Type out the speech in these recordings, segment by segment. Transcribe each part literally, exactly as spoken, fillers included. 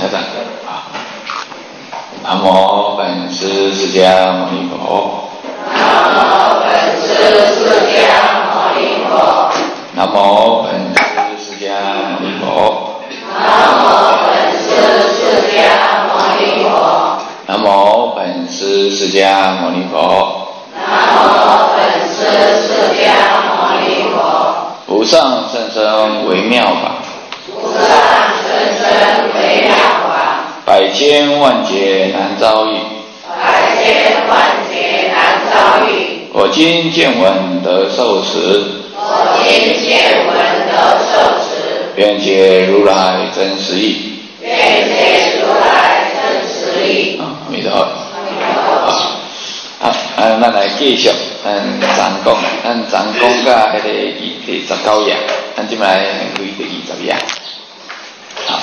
赞啊！南无本师释迦牟尼佛。 南无本师释迦牟尼佛。 南无本师释迦牟尼佛。 南无本师释迦牟尼佛。 南无本师释迦牟尼佛。 南无本师释迦牟尼佛。 无上甚深微妙法。 无上甚深微妙法。 百千万劫难遭遇。 百千万劫难遭遇。 我今见闻得受持。 我今见闻得受持。 愿解如来真实义。 愿解如来真实义。 啊，阿弥陀佛。啊，啊，咱来继续，咱咱讲，咱咱讲到迄个第十九页，咱即摆开第二十页。好，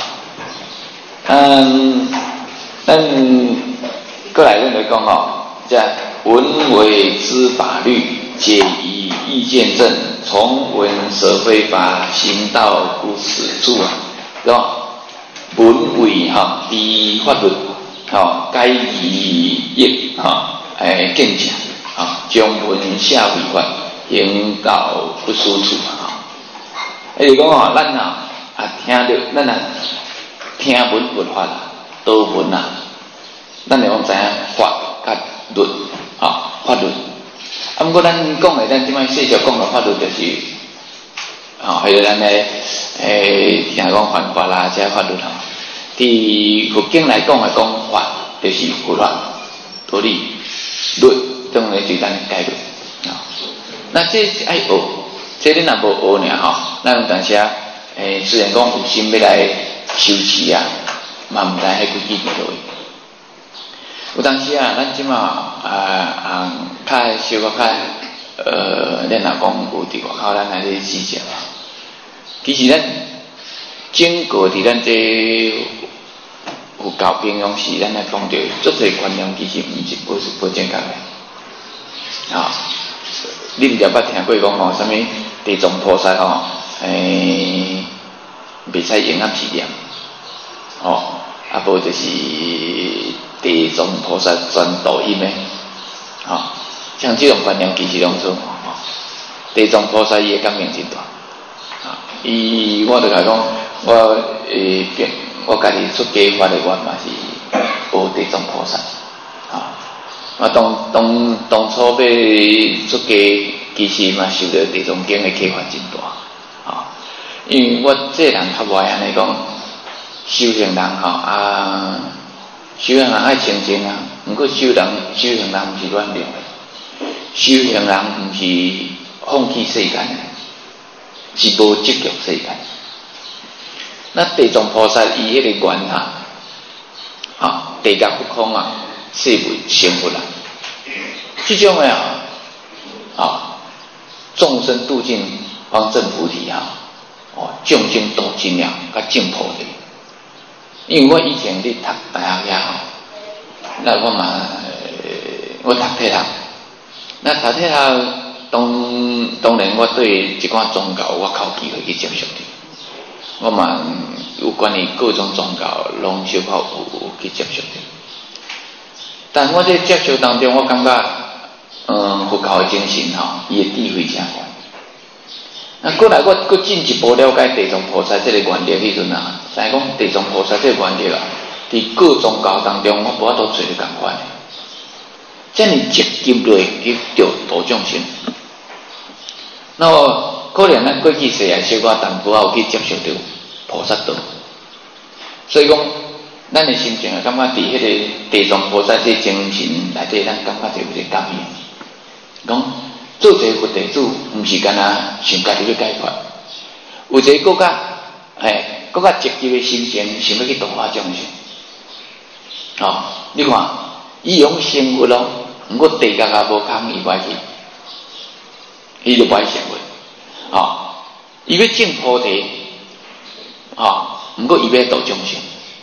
嗯，咱过来咱来讲吼，即闻为知法律，解疑意见证，从闻舍非法，行道不死处啊，对吧？闻为哈，知法律，吼，解疑义哈。诶，见强啊，将闻下为法，行道不输处啊。诶，就讲吼，咱啊啊听到，咱啊听闻佛法啦，道闻啦，咱就讲知影法甲律啊，法律。啊，不过咱讲的，咱即摆细小讲的法律，就是啊，还有咱诶诶，听讲犯法啦，这法律吼。伫佛经来讲，来讲法，就是佛法道理。律当然是咱解律啊，那这爱学，这你若无学尔吼，咱有当时啊，诶，虽然讲有心要来修持啊，嘛毋知迄几支伫落。有当时啊，咱即马啊啊，较小可较呃，咱若讲有伫外口，咱来咧思想啊，其实咱整个伫咱这有教平庸时，咱来讲到足侪观念，其实毋是不是不正确的啊！你毋知捌听过讲吼，啥物地藏菩萨吼，诶，袂使用暗时念，吼，啊无就是地藏菩萨专导音的，吼，像这种观念其实拢错，吼，地藏菩萨伊的感应真大，啊，伊我著甲讲，我诶变。我家己出家法的，我嘛是学地藏菩萨啊！我当当当初要出家，其实嘛受到地藏经的启发真大啊！因为我这人较无安尼讲，修行人吼啊，修行人爱清净啊，毋过修人修行人毋是乱用的，修行人毋是放弃世间的，是无执着世间。那地藏菩萨伊迄个愿啊，啊，地界不空啊，世为成佛啊，这种的啊，啊，众生度尽方证菩提啊，哦，众生度尽了，甲证菩提。因为我以前咧读大学遐吼，那我嘛，我读体学，那读体学当当然我对一寡宗教我较有机会去接触的。我嘛有关于各种宗教，拢小可有有去接触的。但我在接触当中，我感觉，嗯，佛教的精神吼，伊的智慧真高。那过来，我搁进一步了解地藏菩萨这个原理迄阵啊，知影讲地藏菩萨这个原理啊，伫各宗教当中，我无法度做得共款的。这么直接落去着度众生。那么可能咱过去世啊，小可淡薄仔有去接触到菩萨道，所以讲，咱的心情啊，感觉伫迄个地藏菩萨这精神内底，咱感觉就有一个感应。讲做一个佛弟子，毋是干那想家己要解决，有一个更加哎更加积极的心情，想要去度化众生。哦，你看，伊用生活咯，毋过地界也无空，伊歹去，伊就歹生活。啊，伊要证菩提，啊，毋过伊要度众生，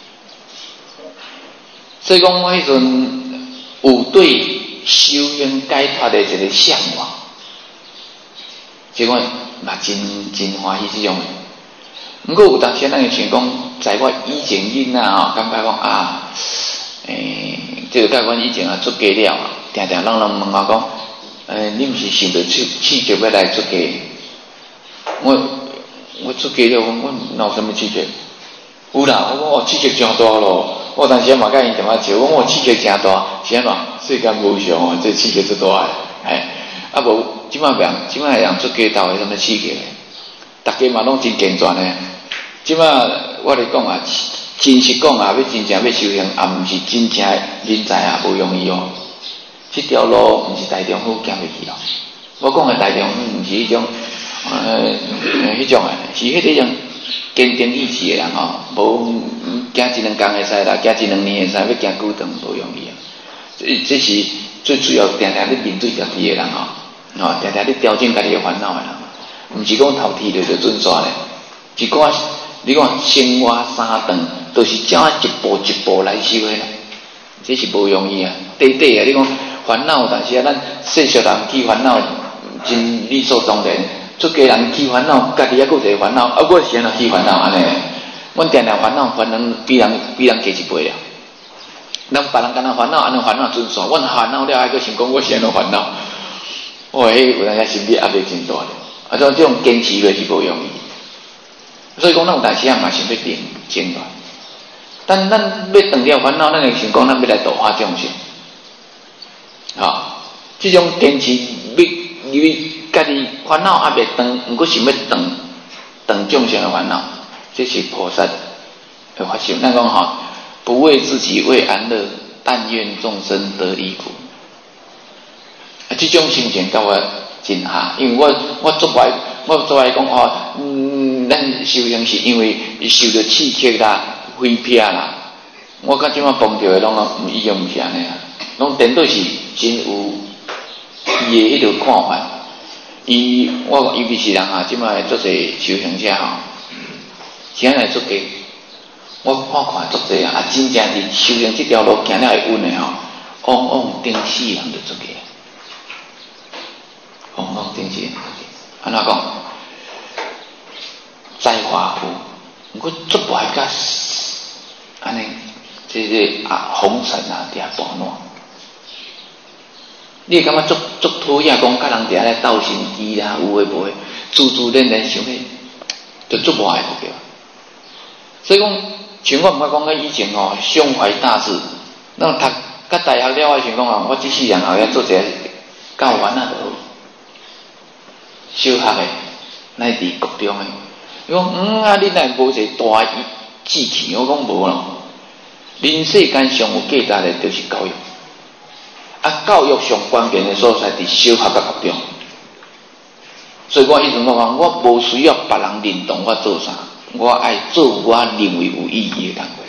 所以讲我迄阵有对修行解脱的一个向往，结果嘛真真欢喜这种的。 不过有当时咱会想讲，在我以前囡仔吼，感觉讲啊，诶，这个甲阮以前啊出家了，定定人人问我讲，诶，你毋是想着去去就要来出家？我我出家了，我我哪有什么气节？有啦，我讲我气节真大咯。我当时嘛甲因点仔笑，我讲我气节真大，是安怎？世间无常哦，这气节最大诶，哎，啊无，即摆人，即摆人出家头有什么气节？大家嘛拢真健全诶。即摆我咧讲啊，真实讲啊，要真正要修行，也毋是真正人才啊，无容易哦。这条路毋是大众府行入去咯。我讲诶大众府毋是迄种。呃，迄种诶，是迄种坚定意志诶人吼，无行一两工会使啦，行一两年会使，要行久长无容易啊。这这是最主要，定定咧面对家己诶人吼，吼，定定咧调整家己诶烦恼诶人，毋是讲头剃着就准煞咧。一寡你看生活三顿，都是照一步一步来修诶啦，这是无容易啊。短短啊，你讲烦恼，但是啊，咱世俗人起烦恼真理所当然。出家人起烦恼，家己还佫一个烦恼，啊，我是安怎起烦恼安尼？阮定定烦恼，烦恼比人比人加一倍啊！咱别人敢若烦恼，安尼烦恼准煞，阮烦恼了还佫想讲我是安怎烦恼？哇，迄有当时心理压力真大咧，啊，种这种坚持落是无容易。所以讲，咱有代志啊嘛，想要定静断。但咱要断掉烦恼，咱会想讲，咱要来度化众生，啊，这种坚持要你。家己烦恼也袂断，毋过想要断断众生的烦恼，这是菩萨的发心。咱讲吼，不为自己为安乐，但愿众生得离苦。啊，这种心情甲我真合，因为我我做来我做来讲哦，嗯，咱修行是因为受到刺激啦、欺骗啦，我甲即摆碰到的拢毋一样，毋是安尼啊，拢颠倒是真有伊的迄条看法。伊我尤其是人啊，即摆做侪修行者吼，是安来出家。我看看做侪啊，啊真正是修行这条路行了会稳的吼，往往顶死人就出家，往往顶死人出家。安怎讲？才华有，毋过做歹甲安尼，这个啊红尘啊，伫遐大乱。你会感觉足足讨厌讲，甲人伫咧斗心机啦，有诶无诶，自自然然想起，就足无爱对。所以讲，像我毋捌讲，我以前吼胸怀大志，那读甲大学了，我想讲啊，我即世人后要做一个教员啊，就好。小学诶，乃至国中诶，伊讲嗯啊，你乃无一个大志气，我讲无咯。人世间上有价值诶，就是教育。啊，教育上关键的所在伫小学甲国中，所以我以前我讲，我无需要别人认同我做啥，我爱做我认为有意义的单位。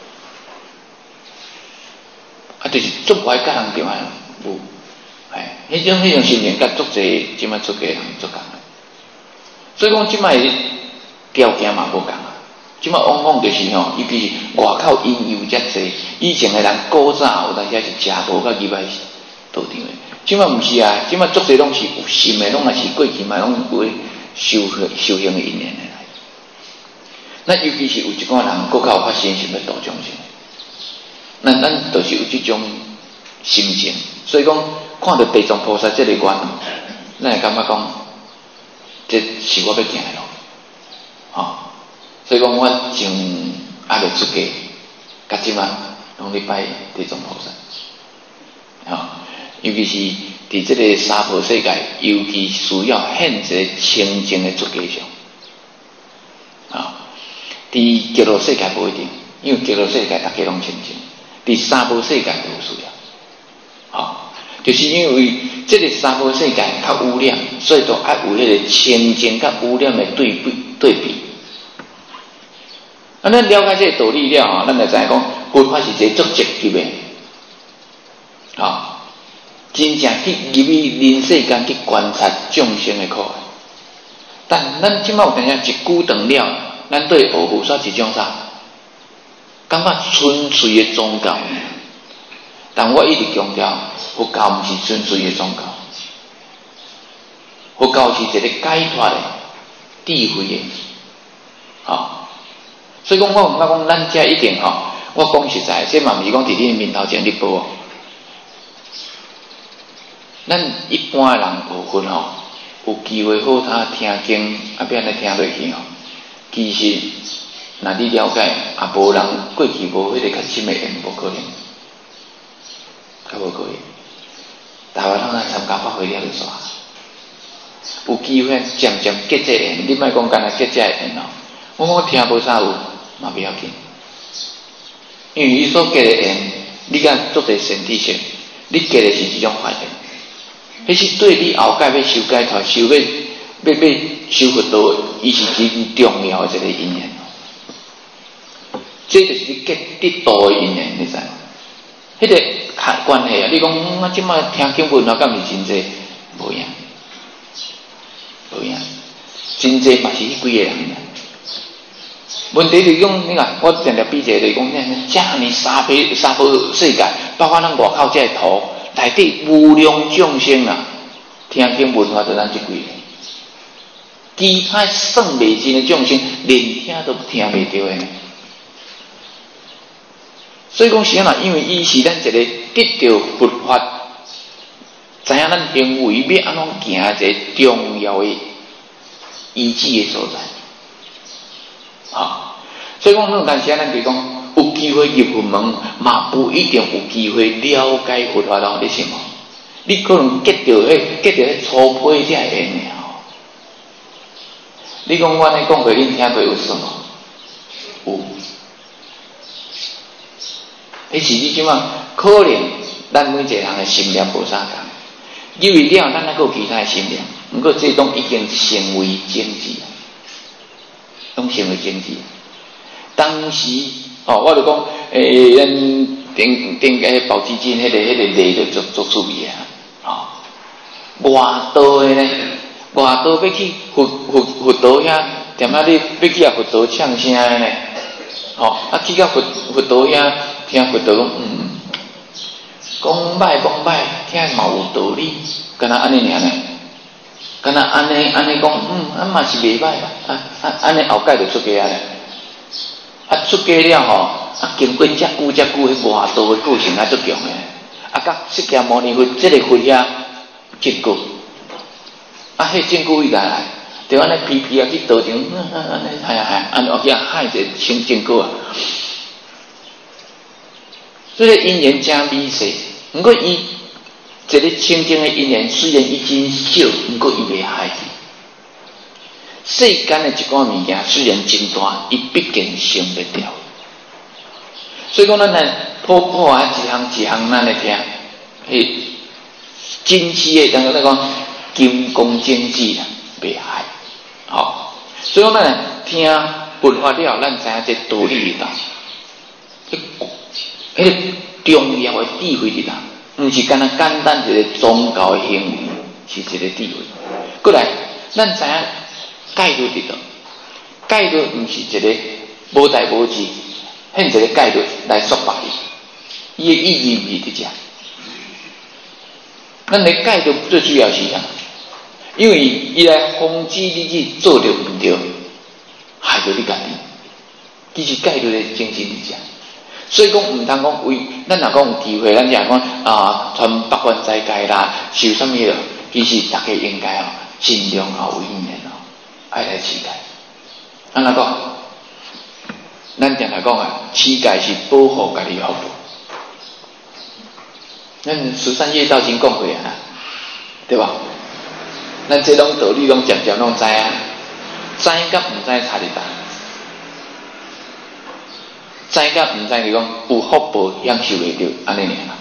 啊，就是做歹甲人着安有，哎，迄种迄种心情，甲足侪即摆出家人做共的。所以讲，即摆条件嘛无共啊，即摆往往就是吼，尤其是外口因由遮济，以前的人古早有当时是食无甲入来道场的，即摆毋是啊，即摆足侪拢是有心的，拢也是过去嘛，拢有修修行的因缘的。那尤其是有一寡人国较有发心想要度众生，那咱就是有这种心情，所以讲看到地藏菩萨这个愿，咱会感觉讲，这是我要行的路，哦。所以讲我从阿未出家，甲即摆拢咧拜地藏菩萨，啊、哦，尤其是伫这个娑婆世界，尤其需要现一个清净的出家上，啊、哦，伫极乐世界不一定，因为极乐世界大家拢清净，伫娑婆世界就有需要，啊、哦，就是因为这个娑婆世界较污染，所以就爱有迄个清净甲污染的对比对比。啊，咱了解这个道理了啊，咱就知影讲，佛法是一个足积极的，啊，真正去入去人世间去观察众生的苦难。但咱即摆有当时一句长了，咱对学佛煞一种啥？感觉纯粹的宗教。但我一直强调，佛教毋是纯粹的宗教，佛教是一个解脱的、智慧的。 哦，所以讲我唔捌讲咱遮一定吼、哦，我讲实在，这嘛毋是讲伫恁面头前咧报哦。咱一般人学佛吼，有机会好他听经，啊，变来听落去吼。其实，若你了解，也无人过去无迄个较深的缘，无可能，较无可能。台湾人参加法会了就煞，有机会渐渐结这缘，你莫讲干那结这缘哦。我我听无啥有，嘛不要紧，因为伊所结的缘，你甲做者身体性，你结的是一种法缘。迄是对你后界要修解脱、修要要要修佛道，伊是真重要的一个因缘。这就是你结得道的因缘，你知无？迄、那个看关系啊！你讲我即摆听经文啊，敢是真济？无影，无影，真济嘛是迄几个人。问题就是讲，你看我常常比者就是讲，遮尼三倍三倍世界，包括咱外口这个土。内底无量众生啊，听经闻法就咱这几个，其他算袂尽的众生，连听都听袂到的。所以讲是啊，因为伊是咱一个得到佛法，知影咱行为要安怎行一个重要的依据的所在。啊，所以讲那但是咱就讲。有机会入佛门，嘛不一定有机会了解佛法咯。你信无？你可能结到迄结到迄初胚才会缘尔。你讲我咧讲过，恁听过有什么？有。迄是你即马可能咱每一个人的心念无相同，因为了咱还有其他的心念，不过这种已经成为经济，拢成为经济。当时。哦，我就讲，诶、欸，咱顶顶个保基金迄、那个迄、那个例就足足趣味啊！哦，外道的呢，外道要去佛佛佛道遐，踮仔你要去啊佛道唱声的呢，哦，啊去到佛佛道遐听佛道讲，嗯，讲歹讲歹，听嘛有道理，敢若安尼尔呢？敢若安尼安尼讲，嗯，啊嘛是袂歹啦，啊啊安尼后盖就出家啊。啊，出家了吼，啊，经过遮久遮久，迄外道的个性啊，足强的。啊，甲释迦牟尼佛这个佛呀，真久。啊，迄真久以来，就安尼皮皮啊去道场，嗯嗯嗯，系啊系啊，安后去海者清真久啊。所以因缘真美细，不过伊一个清净的因缘，虽然伊真少，不过伊袂害去。世间的一寡物件虽然真大，伊毕竟成不掉。所以讲，咱来破破啊，一项一项咱来听，迄真实的，咱个咱讲金光经济啦，袂害。好，所以讲咱来听佛法了，咱知影这道理里头，迄个重要的智慧里头，毋是干那简单一个宗教的行为，是一个智慧。过来，咱知影。戒律里头，戒律毋是一个无代无志，现一个戒律来说白伊，伊的意义毋是伫遮。咱的戒律最主要是啥？因为伊来防止你去做着毋对，害着你家己。其实戒律的精神伫遮，所以讲毋通讲为咱若讲有机会，咱就讲啊，传百万斋戒啦，受什么了？其实大家应该哦，尽量哦为因缘哦。爱来持戒，安怎讲？咱常来讲啊，持戒是保护家己的福报。咱十三夜道经讲过啊，对吧？咱这种道理拢渐渐拢知啊，知甲毋知差伫倒？知甲毋知，就讲有福报享受袂着，安尼尔。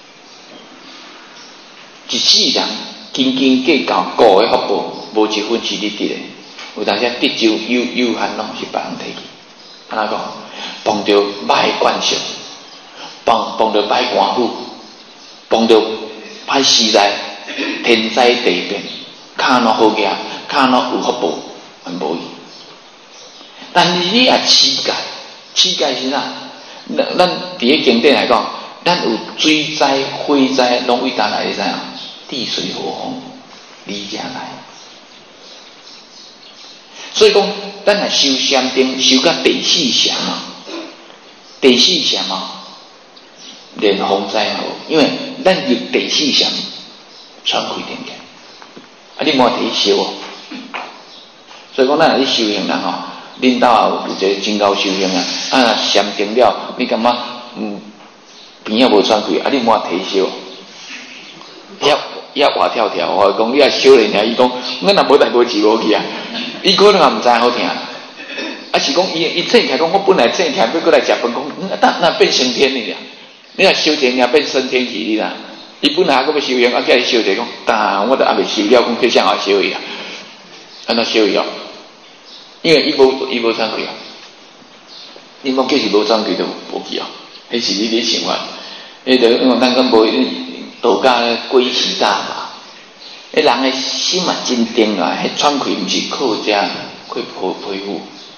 一世人斤斤计较顾的福报，无一分是你得的。有当时得就有有限拢是别人摕去，安怎讲？碰到歹官相，碰碰到歹官府，碰到歹时代，天灾地变，骹哪好业，骹哪有福报，很无伊。但是你也持戒，持戒是啥？咱咱伫个经典来讲，咱有水灾、火灾，拢为咱来是啥？地水火风，离家来。所以讲， 咱若修禅定，修到第四禅啊，第四禅啊，连风灾好，因为咱有第四禅喘开点点，啊，你莫提修哦。所以讲，咱若咧修行人吼，恁兜也有一个真高修行啊，啊，禅定了，你感觉嗯边仔无喘开，啊，你莫提修，遐遐活跳跳，我讲你也修咧尔，伊讲，阮若无代无志无去啊，伊可能也毋知好听。啊是讲伊伊坐起来讲，我本来坐起来要过来食饭，讲那那变升天了，你若修天了变升天去哩啦。伊本来还佫要修行，啊叫伊修者讲，但我都还未修了，讲去向后修伊啊，安怎修伊哦？因为伊无伊无喘气啊，你莫叫是无喘气就无去哦，迄是你咧想法。迄个因为咱讲无道家归其大法，迄人诶心嘛真定啊，迄喘气毋是靠遮靠皮肤。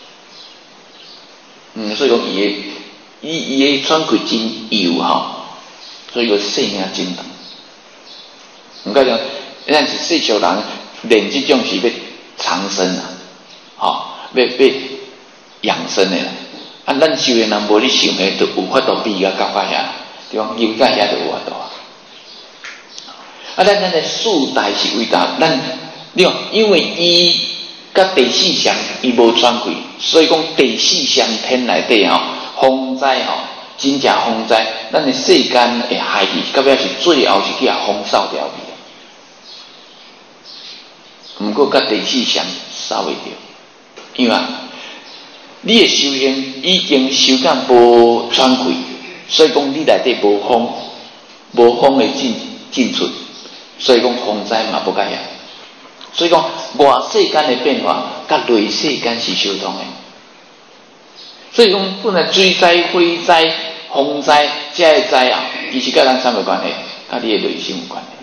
嗯，所以讲伊诶，伊伊诶喘气真幼吼，所以个性命真长。毋过讲，咱是世俗人练即种是要长生啊，吼，要要养生诶啦。啊，咱修行人无你想诶，就有法度比甲到遐，对方游到遐就有法度啊。啊，咱咱诶四大是为大，咱你看，因为伊甲第四项伊无喘气，所以讲第四项天内底吼，风灾吼，真正风灾，咱诶世间会害去，到尾是最后是去啊风扫掉去。毋过甲第四项扫袂着，因为你诶修行已经修到无喘气，所以讲你内底无风，无风诶进进出，所以讲风灾嘛无甲遐。所以讲外世间诶变化，甲内世间是相同诶。所以讲本来水灾、火灾、风灾这些灾啊，其实甲咱啥有关系？甲你诶内心有关系。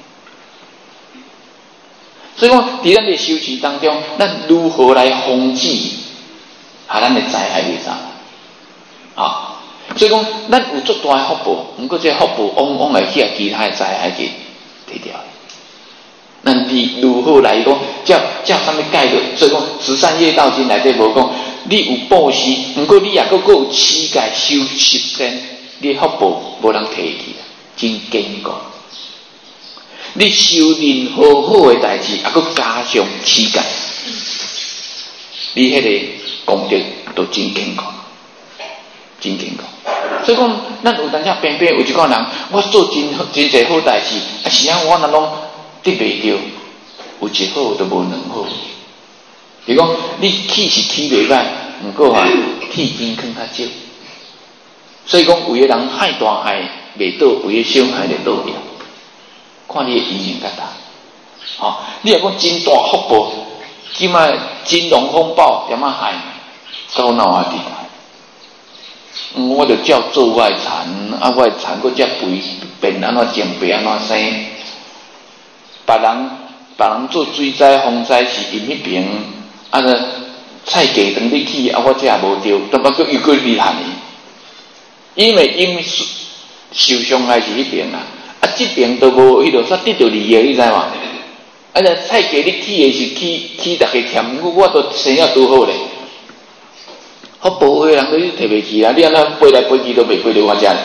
所以讲，伫咱的修持当中，咱如何来防止啊咱的灾害袂上啊？所以讲，咱有足大的福报，毋过这福报往往会去其他的灾害给摕掉。咱伫如何来讲，叫叫啥物解决？所以讲，慈善业道经内底无讲，你有布施，毋过你也佫佫有乞丐修十善，你福报无人摕去，真坚固。你修任何好的代志，还佫加上乞丐，你迄个功德都真坚固，真坚固。所以讲，咱有当时偏偏有一个人，我做真真侪好代志，啊是啊，我若拢得袂着，有一好都无两好。比如讲，你起是起袂歹，毋过啊，起钱囥较少。所以讲，有个人害大害袂倒，有个小害就倒掉。看你的因缘较大，哦，你若讲真大福报，即卖金融风暴点啊害，到哪啊地来？嗯，我就照做我的田，啊，我的田佫遮肥，变安怎种变安怎生。别人别人做水灾风灾是因迄边，啊个菜价当你去，啊我遮也无着，但不过又佫厉害呢，因为因为受伤害是迄边啊。啊，这边都无迄落煞得到利益，你知嘛？啊，那菜价你起的是起起大家添，我我都生了多好咧。福报的人都摕袂起啊，你安那飞来飞去都袂飞到我遮咧。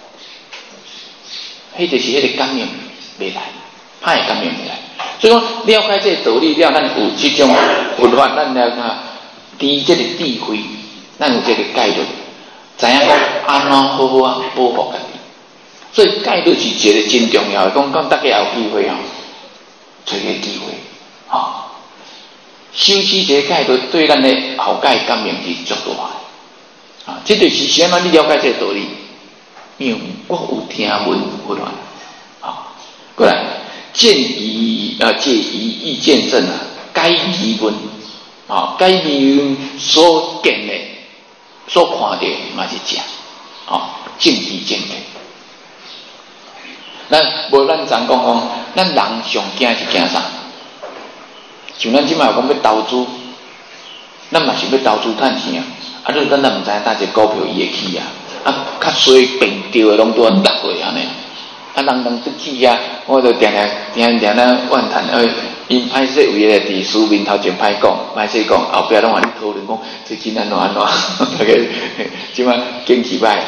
迄就是迄个感应袂来，歹的感应袂来。所以讲了解这个道理了，咱有这种佛法，咱了解伫这个智慧，咱有这个概率，知影讲安怎好好啊保护家己。所以戒律是一个真重要的，讲讲大家也有机会哦，找个机会啊，修持这个戒律对咱的后界感应是足大的啊。这就是先让你了解这个道理，因为我有听闻佛法啊。过来见疑啊，戒疑易见证啊，该疑问啊，该疑问所见的、所看到嘛是正啊，正疑正见。咱无咱常讲讲，咱人上惊是惊啥？像咱即摆有讲要投资，咱嘛是要投资赚钱啊。啊，你咱若毋知影，搭一股票伊会起啊，啊，较衰变掉的拢拄啊落过安尼。啊，人人得起啊，我就定定定定咧怨叹，哎， 因歹势为了伫书面头前歹讲，歹势讲，后壁拢安尼讨论讲，这真安怎安怎，大家即摆景气歹，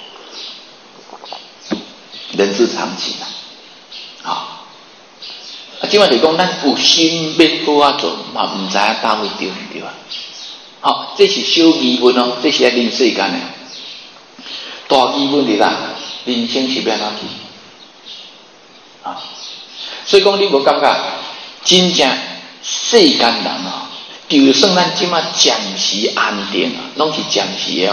人之常情啊。啊，啊，即摆就讲咱有心要好啊做，嘛毋知影倒位对毋对啊？好，这是小疑问哦，这是在人世间的。大疑问是啦，人生是要安怎去？啊，所以讲你无感觉？真正世间人哦，就算咱即马暂时安定啊，拢是暂时的哦。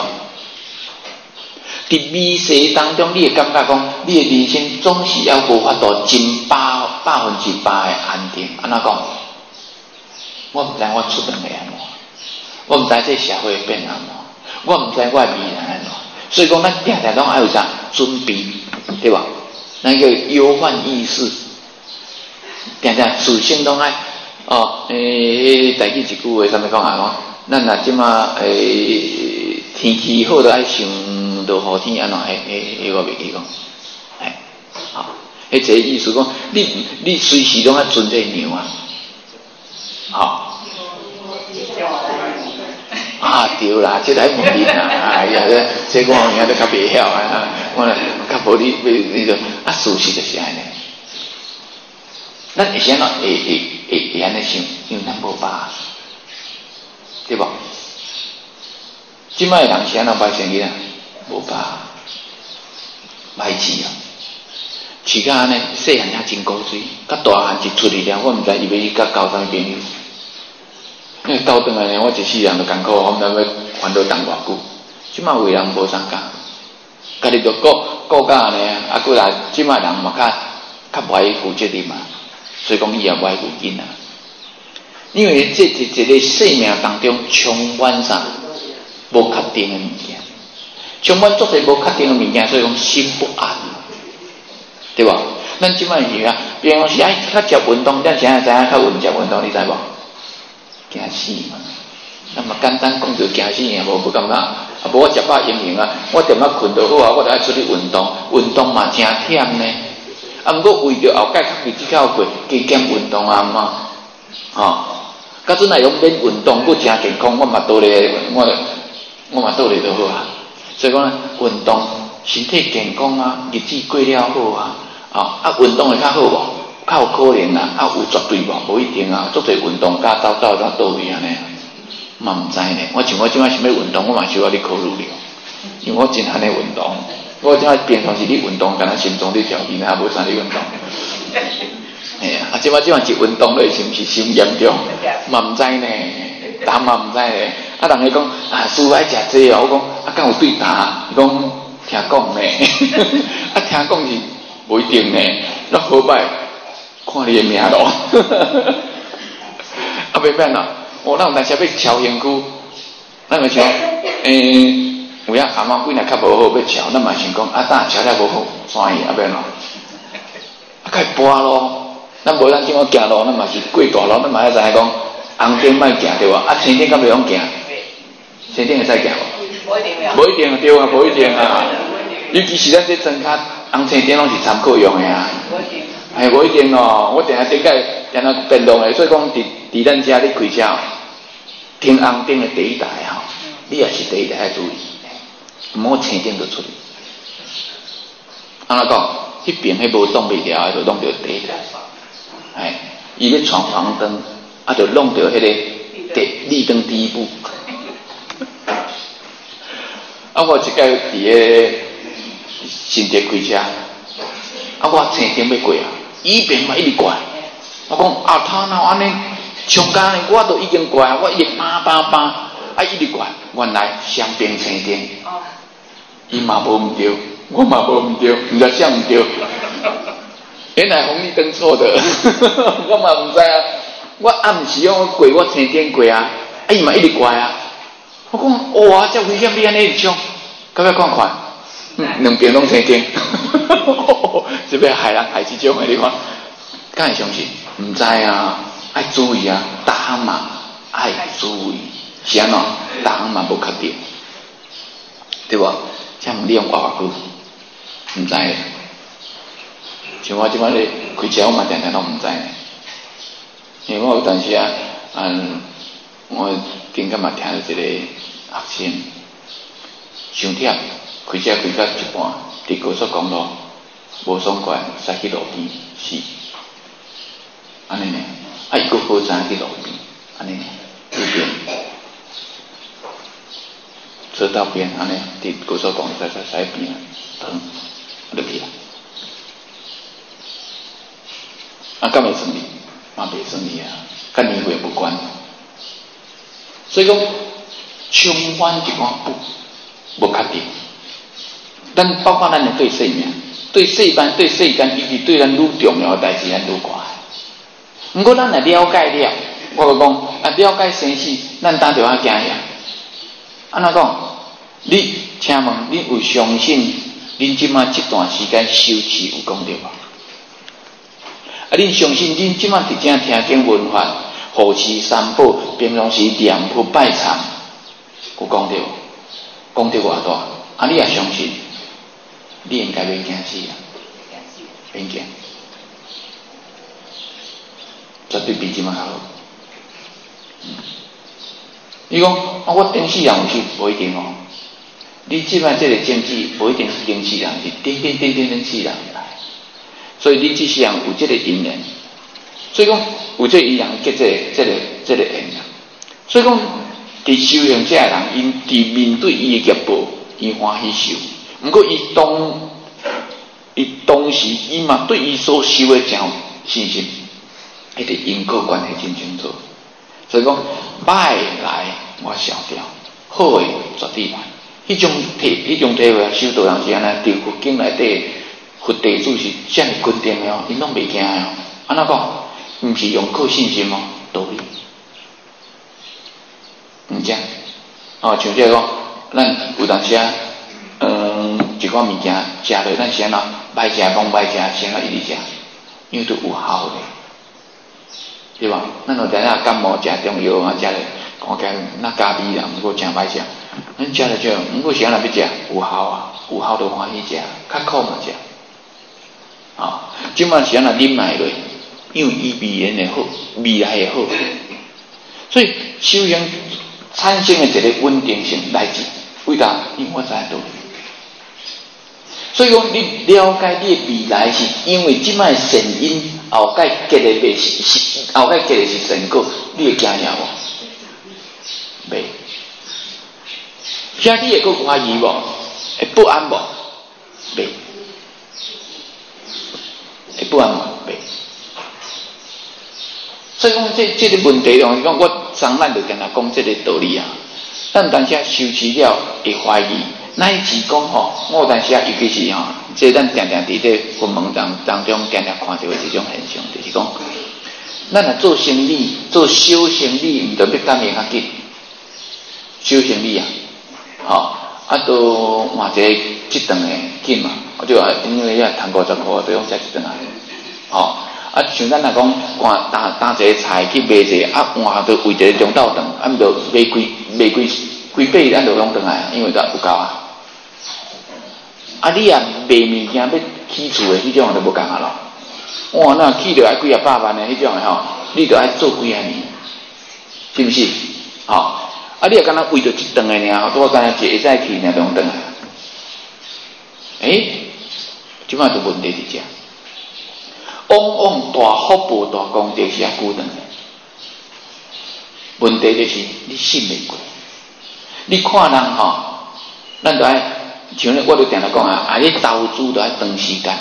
伫微细当中，你会感觉讲，你的人生总是要无法度真百百分之百的安定。安怎讲？我毋知我出门会安怎，我毋知这社会变安怎，我毋知我的未来安怎。所以讲，咱定定拢爱有啥准备，对吧？那个忧患意识。定定自身拢爱哦，诶，台语一句话，啥物讲啊？讲咱若即马诶天气好，就爱想落雨天安怎？迄迄迄我袂记讲，哎，好，迄这意思讲，你你随时拢爱准这牛啊，好、哦，啊对啦，这来问题啦，哎呀，这这我有影都较袂晓啊，我咧较无你你个啊，事实就是安尼。咱会先咯，会会会会安尼想，因为咱无把，对无？即摆人是安怎摆生意啊？无把，歹饲啊！饲甲安尼，细汉遐真古水，甲大汉一出去了，我毋知伊要去甲交啥朋友。因为交转来呢，我一世人就艰苦，我毋知要烦恼当偌久。即摆为人无啥教，家己着顾顾甲安尼啊，啊，过来即摆人嘛较较无爱负责任嘛。所以讲，伊也无爱为囡仔，因为这一一个生命当中充满啥无确定的物件，充满足侪无确定的物件，所以讲心不安，对吧？咱即摆是啊，比方是爱较接运动，咱现在知影较运接运动，你知无？惊死嘛！那么简单讲就惊死呀，无无感觉。啊，无我食饱营营啊，我踮遐困就好啊，我就爱出去运动，运动嘛真忝呢。啊，毋过为着后摆较日子较有过，加减运动啊嘛，吼。到阵来用免运动，佫真健康，我嘛倒咧，我我嘛倒咧就好啊。所以讲运动，身体健康啊，日子过了好啊。啊，啊运动会较好无？较有可能啊，啊有绝对无？无一定啊。足侪运动家走走到倒位安尼，嘛毋知呢。我像我即摆想要运动，我嘛需要你考虑了，因为我真安尼运动。我即摆平常时你运动，敢若心脏你条件还无啥你运动。哎呀，啊，即摆即摆一运动咧，是毋是心严重？嘛毋知呢，人嘛毋知呢。啊，人咧讲啊，师父爱食这哦，我讲啊，敢有对答？伊讲听讲呢，啊，听讲是无一定呢。那好歹看你的命咯。啊，袂变啦，我咱有当时要超身躯，咱咪像诶。有影阿妈几若较无好要超，咱嘛想讲啊，等超了无好，怎样啊变咯？啊，该搬咯。咱无咱怎么行路，咱嘛是过大路，咱嘛要知影讲红灯莫行对吧？啊，青灯敢袂用行？青灯会使行无？无一定啊。无一定对啊，无一定啊。尤其是咱这装卡红青灯拢是参考用的啊。无一定。哎，无一定哦。我定下顶个定下变动的，所以讲伫伫咱遮咧开车，停红灯的第一台吼，你也是第一台要注意。毋好青灯就出去，安怎讲？迄边迄无挡袂了，就弄着第一台。哎，伊咧闯黄灯，啊，就弄着迄个第绿灯第一步。啊，我一摆伫个新店开车，啊，我青灯要过啊，伊边嘛一直过来，我讲啊，他哪安尼？上家呢，我都已经过来，我一直叭叭叭，啊，一直过来，原来双边青灯。伊嘛无毋对，我嘛无毋对，毋知啥毋对。原来红绿灯错的，我嘛毋知啊。我暗时哦过我青灯过啊，啊伊嘛一直过啊。我讲哇，这危险你安尼一种，到尾看看，嗯，两边拢青灯，这要害人害这种的，你看，敢会相信？毋知啊，爱注意啊，逐项嘛爱注意，是安怎？逐项嘛无确定，对无？像你用外句，毋知诶。像我即摆咧开车，我嘛常常拢毋知呢。 因为我有当时啊，嗯，我顶个嘛听到一个学生上忝，开车开到一半，伫高速公路无爽快，驶去路边死，安尼呢，啊伊个好知去路边，安尼呢，路边车道边安尼，伫高速公路在在驶边啊，疼，落去啊，啊，敢会顺利？嘛袂顺利啊，甲年岁无关。所以讲，充反一寡不无确定。咱包括咱的对生命、对世间、对世间，以及对咱愈重要的代志，咱愈怪。毋过咱若了解了，我就讲啊，了解生死，咱当着要惊呀。安怎讲？你请问，你有相信恁即马这段时间修持有功德无？啊！恁相信恁即马直正听经闻法、护持三宝、平常时念佛拜忏，有功德，功德偌大？啊！你也相信，你应该免惊死啊，免惊，绝对比即马较好。伊讲啊，我顶世人有去，无一定哦。你即摆这个经济无一定是顶世人，是顶顶顶顶顶世人来。所以你这世人有这个因缘，所以讲有这个因缘结这个这个这个缘啊。所以讲，伫修行这个人，因伫面对伊的业报，伊欢喜受。不过伊当伊当时伊嘛对伊所修的真有信心，迄个因果关系真清楚。所以讲，歹来我消掉，好的绝对来。迄种体迄种体会修道人是安尼，伫佛经内底。佛地主是遮尔稳定的哦，因拢袂惊的哦。安怎讲？毋是用靠信心哦，道理。毋这样哦，像这个讲，咱有当时啊，嗯，一款物件食落，咱先啊，歹食讲歹食，先啊一直食，因为都有效的，对吧？咱有当下感冒食中药啊，食咧，看起来那咖喱啦，毋过真歹食。咱食了就，毋过先啊要食有效啊，有效就欢喜食，较苦嘛食。啊，即摆是安那啉卖落，因为伊未来的好，未来的好，所以修行产生的一个稳定性来自为啥？因为我知道，所以讲你了解你的未来是因为即摆善因后盖结的未是，后盖结的是善果，你会惊讶无？袂，遐你会佫怀疑无？会不安无？袂。会不安嘛？袂，所以讲这这个问题哦，讲我昨咱就跟他讲这个道理啊。咱当时修持了会怀疑，乃至讲吼，我当时尤其是吼，即咱常常伫这佛门当当中，常常看到的一种现象，就是讲，咱若做生意、做小生意，毋着要干面较紧，小生意啊，吼、哦，啊都换一个即顿的紧嘛。我就话，因为遐赚五十块，就用食一顿啊。吼，啊，像咱若讲，看担担一个菜去卖一个，啊，换着为一个中昼顿，啊，毋着卖几卖几几百，咱就拢顿来，因为都有够啊。啊，你啊卖物件要起厝的，迄种就无共啊咯。哇，那起着爱几啊百万的迄种的吼，你着爱做几啊年，是毋是？吼、哦，啊，你也敢若为着一顿的尔，我敢若一下去尔，就拢顿来。诶，即摆就问题是这，往往大福报、大功德是啊久长的。问题就是你信袂过，你看人吼、哦，咱就爱像咧，我就定来讲啊，啊，你投资就爱长时间。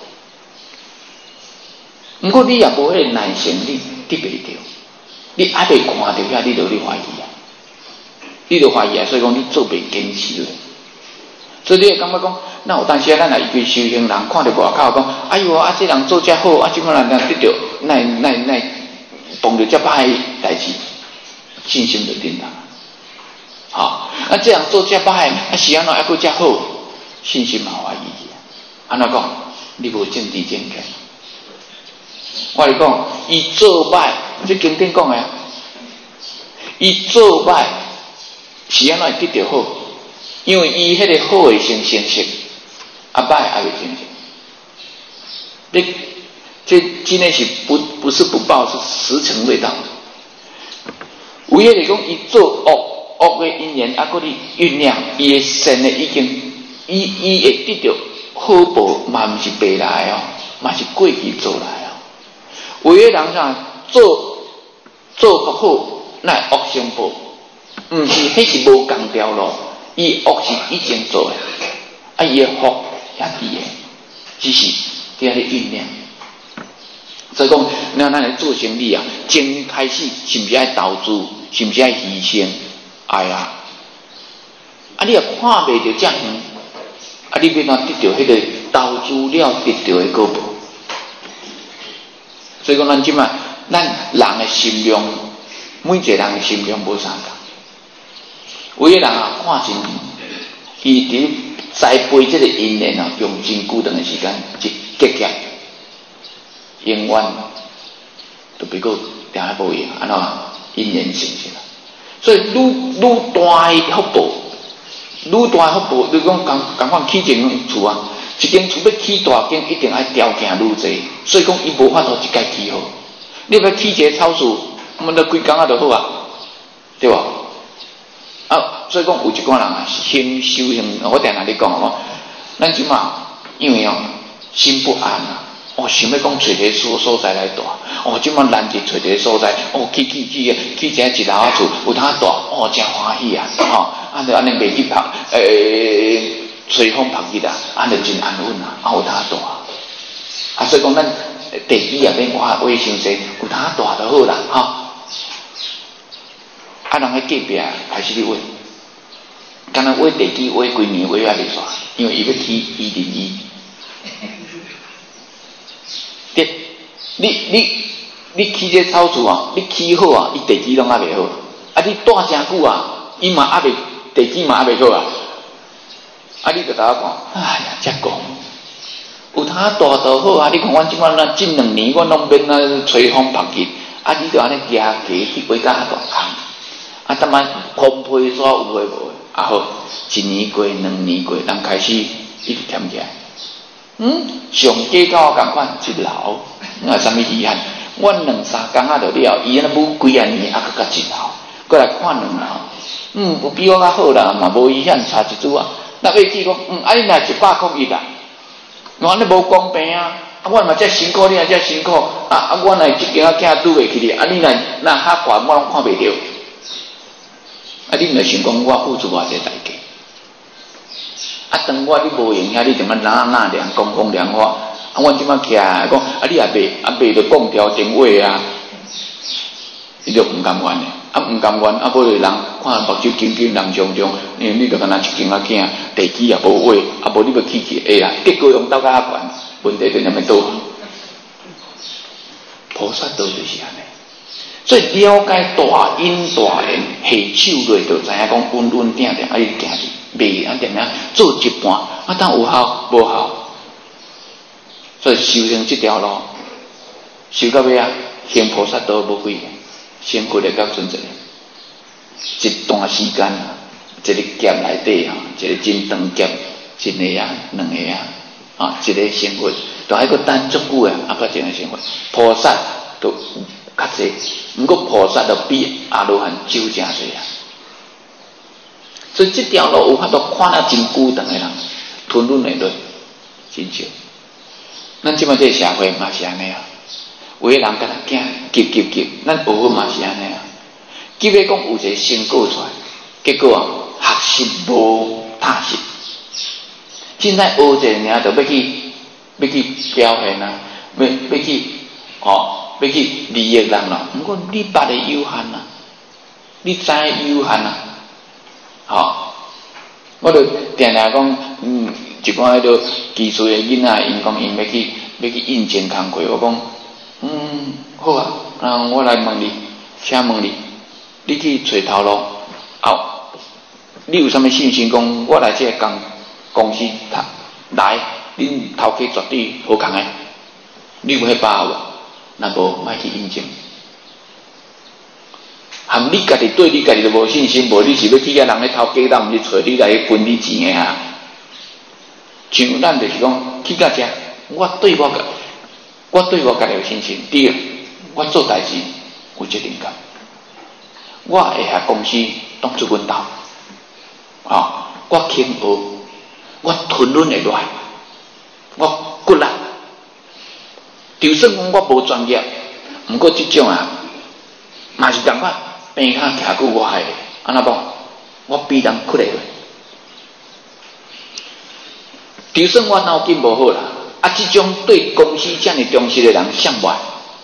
毋过你也无迄个耐性，你得袂着，你还袂看到遐，你就你怀疑啊，你就怀疑啊，所以讲你做袂坚持了。所以你会感觉讲，那有当时啊，咱也一个修行人看到外口讲，哎哟，啊，这人做遮好，啊，即个人得到，那那那碰到遮歹代志，信心就颠倒。好，啊，这人做遮歹，啊，是安怎还佫遮好，信心嘛怀疑。安怎讲？你无正知正见。我是讲，伊做歹，这经典讲的，伊做歹是安怎会得到好？因为伊迄个好的先成熟，啊歹也未成熟。你这真的是不不是不报，是十成未到。有诶来讲，伊做恶恶嘅因缘，啊，搁哩酝酿，伊诶善诶已经，伊伊会得到好报，嘛毋是白来哦，嘛是过去做来哦。有诶人啥做做不好，那恶相报，毋是迄是无共条路，伊恶是已经做诶，啊，伊诶福也伫诶，只是伫遐咧酝酿。所以讲，那咱来做生意啊，从开始是毋是爱投资，是毋是爱牺牲？哎呀，啊，你也看袂着遮远，啊，你要哪得到迄个投资了得到的果报？所以讲，咱即摆咱人的心量，每一个人的心量无相同。有个人啊，看真，伊伫栽培这个因缘啊，用真久长的时间，一结结。永远都别个定下无用，安怎因缘成起来。所以愈愈大的福报，愈大的福报，你讲共共款起一间厝啊，一间厝要起大间，一定爱条件愈济，所以讲伊无法度一概起好。你要起一个超市，我们都几工仔就好啊，对吧？啊，所以讲有一寡人啊，行修行，我定下咧讲哦，咱即马因为哦心不安啊。哦，想要讲找一个所所在来住，哦，即摆难得找一个所在，哦，去去去去一个一楼仔厝，有通住，哦，真欢喜啊，吼、哦，安就安尼袂去晒，诶，吹风晒日啊，安就真安稳啊，啊，有通住啊，啊，所以讲咱地基也免挖挖伤济，有通住就好啦，吼、哦，啊，人喺隔壁开始咧挖，敢若挖地基挖几年挖也袂煞，因为伊要起一零一。对，你你你起这草厝啊，你起好啊，伊地基拢还袂好，啊你住真久啊，伊嘛还袂地基嘛还袂好啊，啊你就甲我讲，哎呀，遮讲，有通住就好啊，你看阮即摆那近两年，阮拢免那吹风晒日，啊你就安尼行家去挖甲大空，啊当然分配煞有诶无诶，啊好，一年过两年过，人开始一直添起来。嗯，上计较共款一楼，啊，啥物遗憾？阮两三工仔就了，伊安尼舞几啊年，啊，搁甲一楼，过来看两楼，嗯，有比我较好啦，嘛无遗憾，差一组啊。那要去讲，嗯，啊，你若一百块一啊，我安尼无公平啊！啊，我嘛遮辛苦，你若遮辛苦，啊啊，我若即间仔囝拄袂起哩，啊，你若若较悬，我拢看袂着。啊，你若想讲我付出偌济代价？啊，当我你无用遐，你点啊哪哪量讲讲量话？啊，阮即摆徛讲，啊，你也卖，啊卖着讲条定位啊，伊就毋甘愿诶，啊毋甘愿，啊，无人看目睭金金人上上，因为你着敢若一间仔囝，地基也无挖，啊无你要起起会啦，结果用到甲悬，问题在哪物倒？菩萨道就是安尼，所以了解大因大缘，下手落就知影讲稳稳定定，啊，伊行去。袂安点样做一半，啊，当有效无效，所以修行这条路，修到尾啊，行菩萨道无几，先过来到存一一段时间啊，一个劫内底啊，一个真长劫，一个啊，两个啊，啊，一个生活，都还个等足久啊，啊，个一个生活，菩萨都较济，不过菩萨都比阿罗汉少真济啊。所以这条路有法度看了真久长的人，吞吞下落真少。咱即摆这个社会嘛是安尼啊，有个人甲他惊急急急，咱学佛嘛是安尼啊。结果讲有一个成果出来，结果啊学习无踏实。现在学一个尔就要去要去表现啊，要要去哦，要去利益人啦。不过你捌的有限啊，你知有限啊。好、哦，我就定定讲，嗯，一寡迄个技术的囡仔，因讲因要去要去应征工课，我讲，嗯，好啊，那我来问你，请问你，你去找头路，哦，你有啥物信心讲，我来这个公公司来，恁头家绝对好工诶，你有迄把握无？若无，莫去应征。含你家己对你家己都无信心，无你是要去甲人咧头家当，毋是找你来分你钱诶啊？像咱就是讲去到遮，我对我个， 我对我家己有信心。第二，我做代志有责任感。我下下公司当做阮斗，啊，我肯学，我吞忍会落来，我骨力。就算讲我无专业，毋过即种啊，嘛是同款，病骹徛久我害的。安怎讲？我比人屈会落。就算我脑筋无好啦，啊，即种对公司遮尔重视的人向外，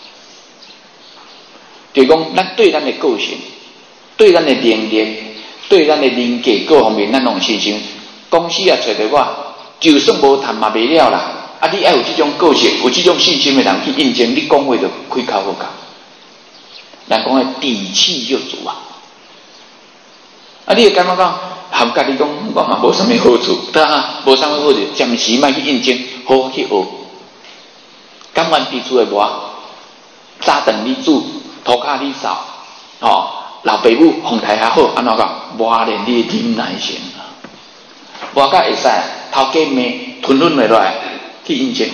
就讲咱对咱的个性、对咱的能力、对咱的人格各方面，咱拢有信心。公司也找着我，就算无谈嘛袂了啦。啊，你爱有即种个性、有即种信心的人去应征，你讲话就开口好讲。人讲的底气就足啊。啊，你会感觉讲？含家己讲，我嘛无啥物好处，对啊，无啥物好处，暂时莫去应征，好好去学。甘愿彼此的我，早顿你煮，涂骹你扫，哦，老爸母风台还好，安怎讲？磨练你的忍耐性啊。磨甲会使，头家骂，吞忍下来去应征。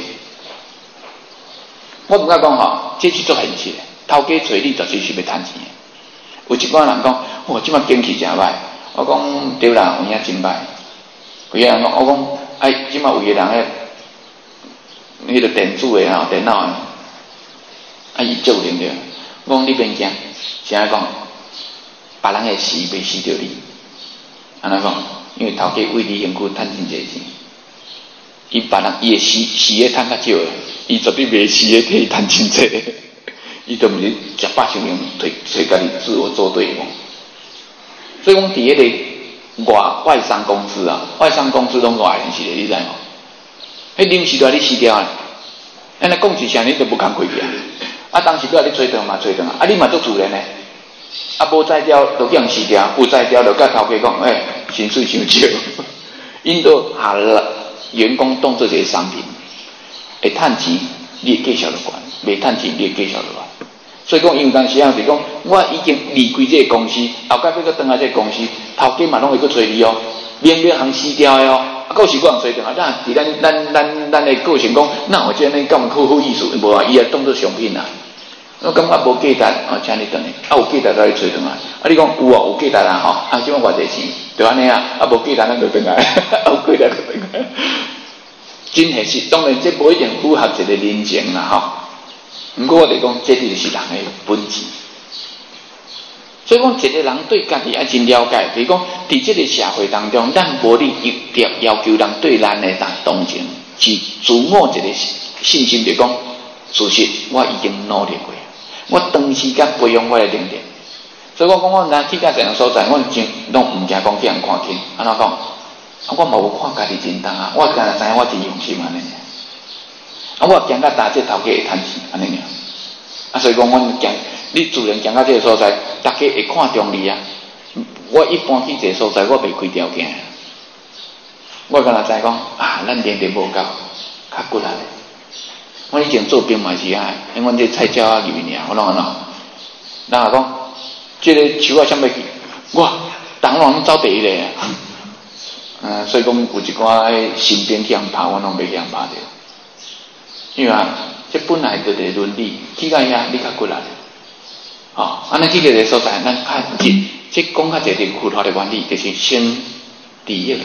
我唔敢讲吼，这是做现实的。头家找你，就是是要趁钱的。有一寡人讲，哇，即摆景气真歹。我讲对啦，有影真歹。有个人讲，我讲，哎，即摆有个人诶，迄个电子诶吼，电脑诶，啊，伊做能着。我讲你免惊，是安讲，别人诶死袂死着你。安怎讲？因为头家为你用久趁真侪钱，伊别人伊会死死诶趁较少诶，伊绝对袂死诶替伊趁真侪。伊都毋是食饱想用，推找家己自我做对方。所以讲，伫迄个外外商公司啊，外商公司拢外人是的，你知无？迄临时都你死掉咧，安尼讲一声你都不敢开去啊！啊，当时都你吹断嘛，吹断啊！啊，你嘛做自然呢？啊，无摘掉就叫人死掉，有摘掉就甲头家讲，诶，薪水伤少，因都下了员工当做一个商品，会趁钱你会继续落管，袂趁钱你会继续落管。所以讲，因当时啊，就是讲，我已经离开这个公司，后盖要搁转来这个公司，头家嘛拢会搁找你哦，明明行死掉的哦，啊，到时搁人找转来，咱伫咱咱咱咱的个性讲，那我这呢咁好好意思，无啊，伊也当作商品啦。我感觉无价值，哦，请你转来，啊有价值再来找转来，啊你讲有啊有价值啦吼，啊即摆偌济钱，就安尼啊，啊无价值咱就转来，有价值就转来，真现实，当然这无一定符合一个人情啦吼。不过我哋讲，这就是人的本质。所以讲，一个人对家己要真了解，就是讲，在这个社会当中，咱无力一定要求人对咱的同情，是自我一个信心，就是讲，事实我已经努力过，我长时间培养我的能力。所以我讲，我若去到一样所在，我真拢唔惊讲叫人看轻，安怎讲？我嘛无看家己真重啊，我敢若知影我真用心安尼。啊，我行到大这头家会趁钱，安尼尔。啊，所以讲，我行，你自然行到这个所在，大家会看重你啊。我一般去一个所在，我袂开条件。我敢若知讲啊，咱能力无够，较骨力。我以前做兵嘛是啊，因为阮这菜鸟啊入面啊，我拢安怎？人也讲，这个树啊，啥物去？我，人拢走第一个啊。嗯，所以讲有一寡新兵去人拍，我拢袂去人拍着。因为啊，这本来就个伦理，去到遐你较骨力，哦，安尼去个个所在，咱较即即讲较一个符合的原理，就是先第一人，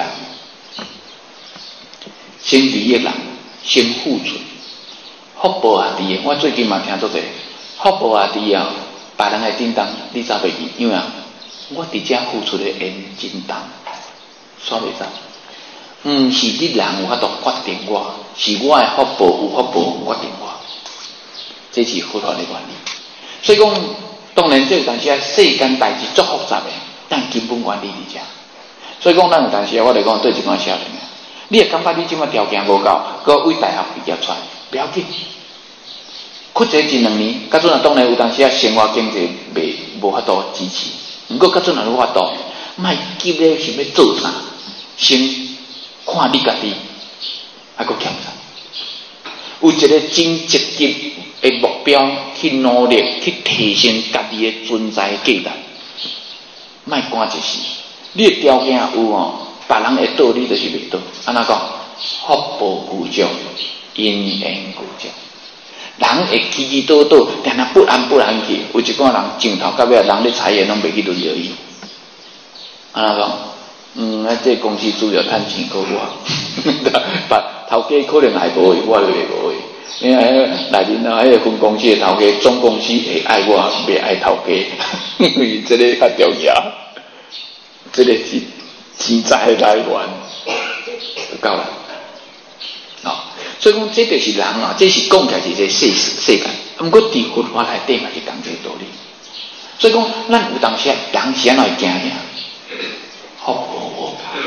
先第一人，先付出，福报啊伫个。我最近嘛听做者，福报啊伫啊，别人来叮当，你走袂去，因为啊，我伫遮付出的缘真重，煞袂走。毋是你人有法度决定我，是我的福报有福报决定我，这是佛法的原理。所以讲，当然这有当时啊，世间代志足复杂的，但根本原理伫遮。所以讲，咱有当时啊，我来讲对一寡少年，你会感觉你即摆条件无够，搁为大学毕业出来，不要紧，屈这一两年，甲阵啊，当然有当时啊，生活经济袂无法度支持，毋过甲阵啊有法度，莫急咧想要做啥，先。看你家己，还佫欠啥？有一个真积极的目标去努力去提升家己的存在价值，莫赶一时。你的条件有哦，别人会倒你就是袂倒。安怎讲？福报具足，因缘具足。 人会起起倒倒，但那不安不安去。有一个人镜头到尾，人咧裁员拢袂去轮到伊。安那讲，嗯，啊，这公司主要趁钱够我，把头家可能还无会，我就会无会。因为内面啊，迄个分公司的头家，总公司会爱我，袂爱头家，因为这个较重要，这个是钱财的来源，就够了。哦，所以讲这就是人啊，这是讲起来是一个世世界，不过伫佛法内底嘛是讲这个道理。所以讲，咱有当时人是安怎会惊呢？福无我怕。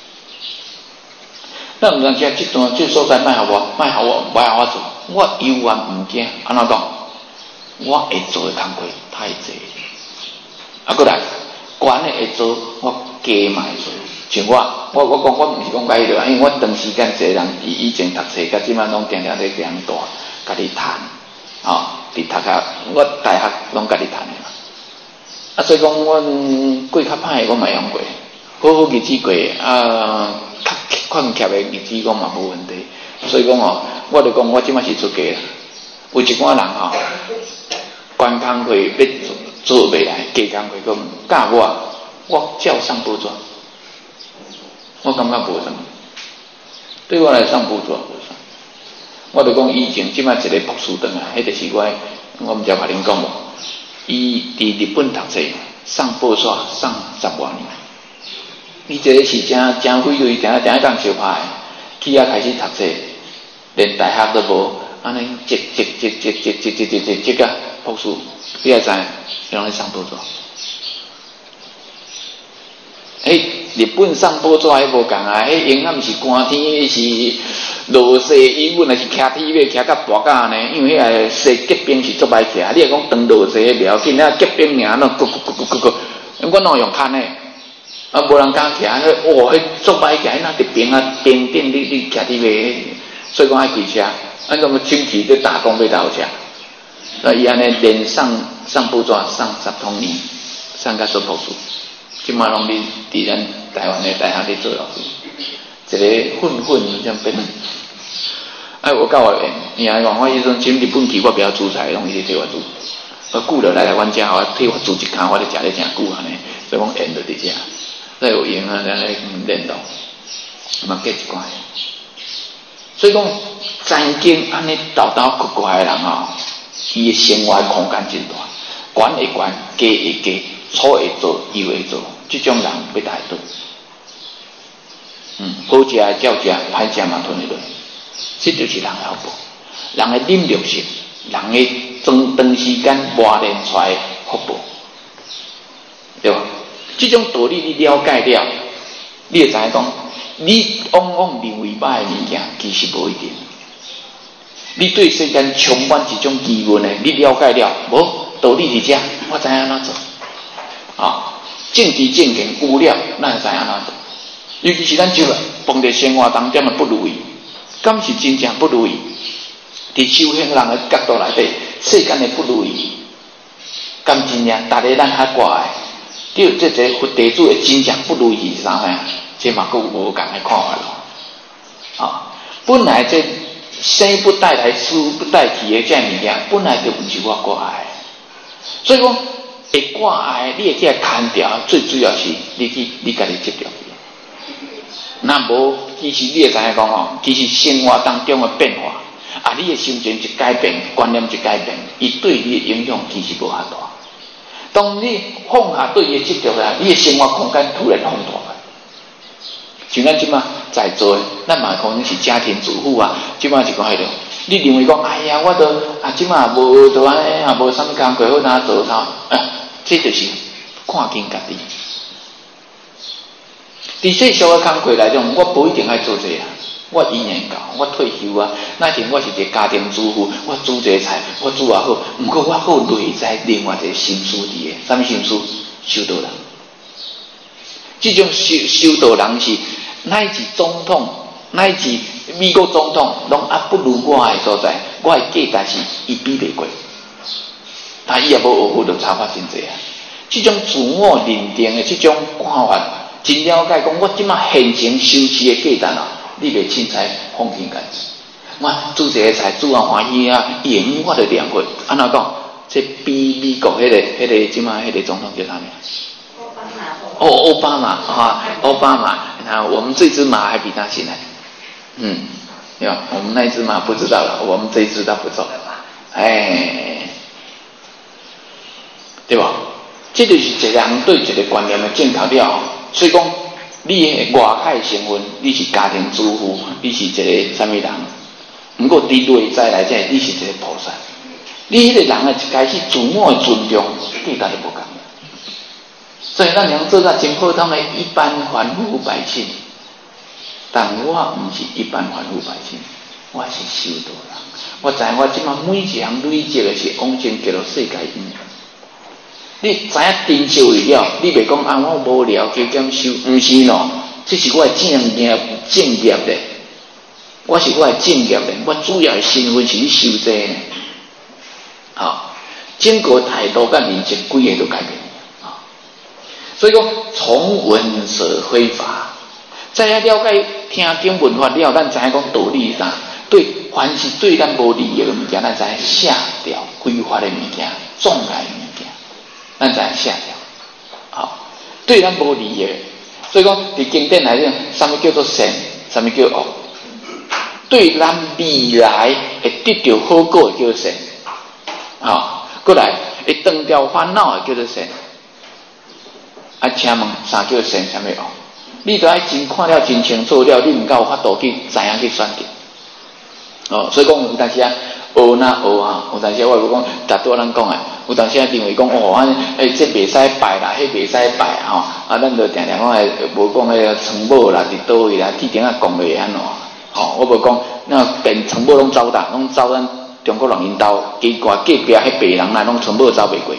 咱有当时这段这所在卖互我，卖互我，卖互我做，我永远唔惊。安怎讲？我会做的工课太济，啊，过来，管的会做，我加嘛会做。像我，我我讲我唔是讲解迄个，因为我长时间一个人，以以前读册，甲即摆拢定定咧量大，家己谈，啊，伫读下，我大学拢家己谈的嘛。啊，所以讲我过较歹，我嘛用过，好好日子过，啊，较困欠的日子我嘛无问题。所以讲哦，我就讲我即摆是出家啦。有一寡人吼，关工课要做做袂来，加工课讲教我，我照上报纸。我感觉无什么，对我来上不错，无啥。我就讲以前即摆一个博士顿啊，迄就是我，我毋知甲恁讲无。伊伫日本读册，上报纸上十外年。伊这个是真真费力，定定一讲相拍，去遐开始读册，连大学都无，安尼接接接接接接接接接接个博士，你也知，拢咧上报纸。迄日本上报纸迄无共啊，迄永远是寒天，迄是落雪，英文也是骑铁马骑到大架呢。因为迄个雪结冰是足歹骑，你若讲当落雪袂要紧，那结冰尔，那咕咕咕咕咕咕，我哪用牵呢？啊，无人敢骑，迄哇，迄足歹骑，那伫冰啊冰顶，你你骑铁马，所以讲爱开车。按怎么亲戚在打工要倒车？那伊安尼连上上报纸上十通年，上到做博士。即马拢伫伫咱台湾的大学咧做老师，一个混混这样变。哎，我教我演，伊还讲我迄阵进日本去，我比较出彩，拢伊咧替我做。我久了来台湾家，我替我做一工，我咧食咧诚久安尼，所以讲演就伫遮，再有闲啊，咱咧练到，嘛结一寡。所以讲曾经安尼斗斗哭哭的人啊，伊的生活空间真大，管会管，加会加，错会做，右会做。这种人要大倒，嗯，好食照食，歹食嘛吞会落，这就是人的福报，人的忍耐性，人的长长时间磨练出来的福报，对吧？这种道理你了解了，你会知影讲，你往往认为歹的物件，其实无一定。你对世间充满一种疑问的，你了解了，无道理伫遮，我知影安怎做，啊。正知正见有了，咱会知影安怎做。尤其是咱即个碰在生活当中的不如意，敢是真正不如意？伫修行人的角度内底，世间的不如意，敢真正逐个咱较挂的，叫这个佛地主的真正不如意是啥物？这嘛佫有无共的看法咯。啊，本来这生不带来，死不带去的这物件，本来就毋是我挂的，所以讲。会挂碍，你会去牵掉，最主要是你去你家己接着。那无，其实你会知影讲吼，其实生活当中的变化，啊，你的心情一改变，观念一改变，伊对你的影响其实无遐大。当你放下对伊的执着啦，你的生活空间突然放大了。像咱即马在座的，咱嘛可能是家庭主妇啊，即马是讲迄种，你认为讲，哎呀，我都啊，即马无都安尼啊，无啥物工课好哪做啥？这就是看见家己。伫世俗的工课来讲，我不一定爱做这啊。我一年到，我退休啊。那天我是一个家庭主妇，我煮一个菜，我煮也好。不过我还有内在另外一个心思伫的，什么心思？修道人。这种修修道人是乃至总统，乃至美国总统，拢还不如我的所在。我的价，但是伊比袂过。但伊也无学佛，就差法真济啊！这种自我认定的这种看法，真了解讲，我即马现前修持的价值啊，你袂凊彩放弃家己。 我煮一个菜煮啊欢喜啊，盐我就念过。安怎讲？这比美国迄、那个、迄、那个即马迄个总统叫啥名？哦，奥巴马啊，奥巴马。那我们这只马还比他行呢。嗯，有我们那一只马不知道了，我们这一只他不走。哎，对吧？这就是一个人对一个观念的正确了。所以讲，你外海成分，你是家庭主妇，你是一个什么人？不过伫内在来讲，你是一个菩萨。你迄个人啊，一开始自我的尊重，对他就无共。所以咱能做到真普通的一般凡夫百姓，但我唔是一般凡夫百姓，我是修道人。我知我即马每一项累积的是往前叫做世界因。你知影真修为了，你袂讲啊，我无聊加减修，唔是咯，这是我的正业正业咧。我是我的正业咧，我主要的身份是咧修这呢。好，整个态度甲人生规个都改变啊。所以讲，从文舍非法，再来了解听经文法了，咱知影讲道理啥？对，凡是对咱无利益的物件，咱知影下掉规划的物件，纵来的物件，咱知影下掉。好，对咱无利益的，所以讲伫经典来讲，什么叫做善，什么叫恶？对咱未来会得到好果的叫做善。好，过来会断掉烦恼的叫做善。啊，请问啥叫善？啥物恶？你都爱真看了真清楚了，你唔够有法度去知影去选择。哦，所以讲有当时啊，学哪学啊，有当时我有讲，大多人讲啊，有当时啊认为讲哦，啊，诶，这袂使拜啦，迄袂使拜吼，啊，咱就定定讲诶，无讲迄个城堡啦，伫倒位啦，铁顶啊讲袂安怎？吼，我无讲，那连城堡拢走哒，拢走咱中国人因兜，奇怪隔壁迄白人来拢城堡走袂过，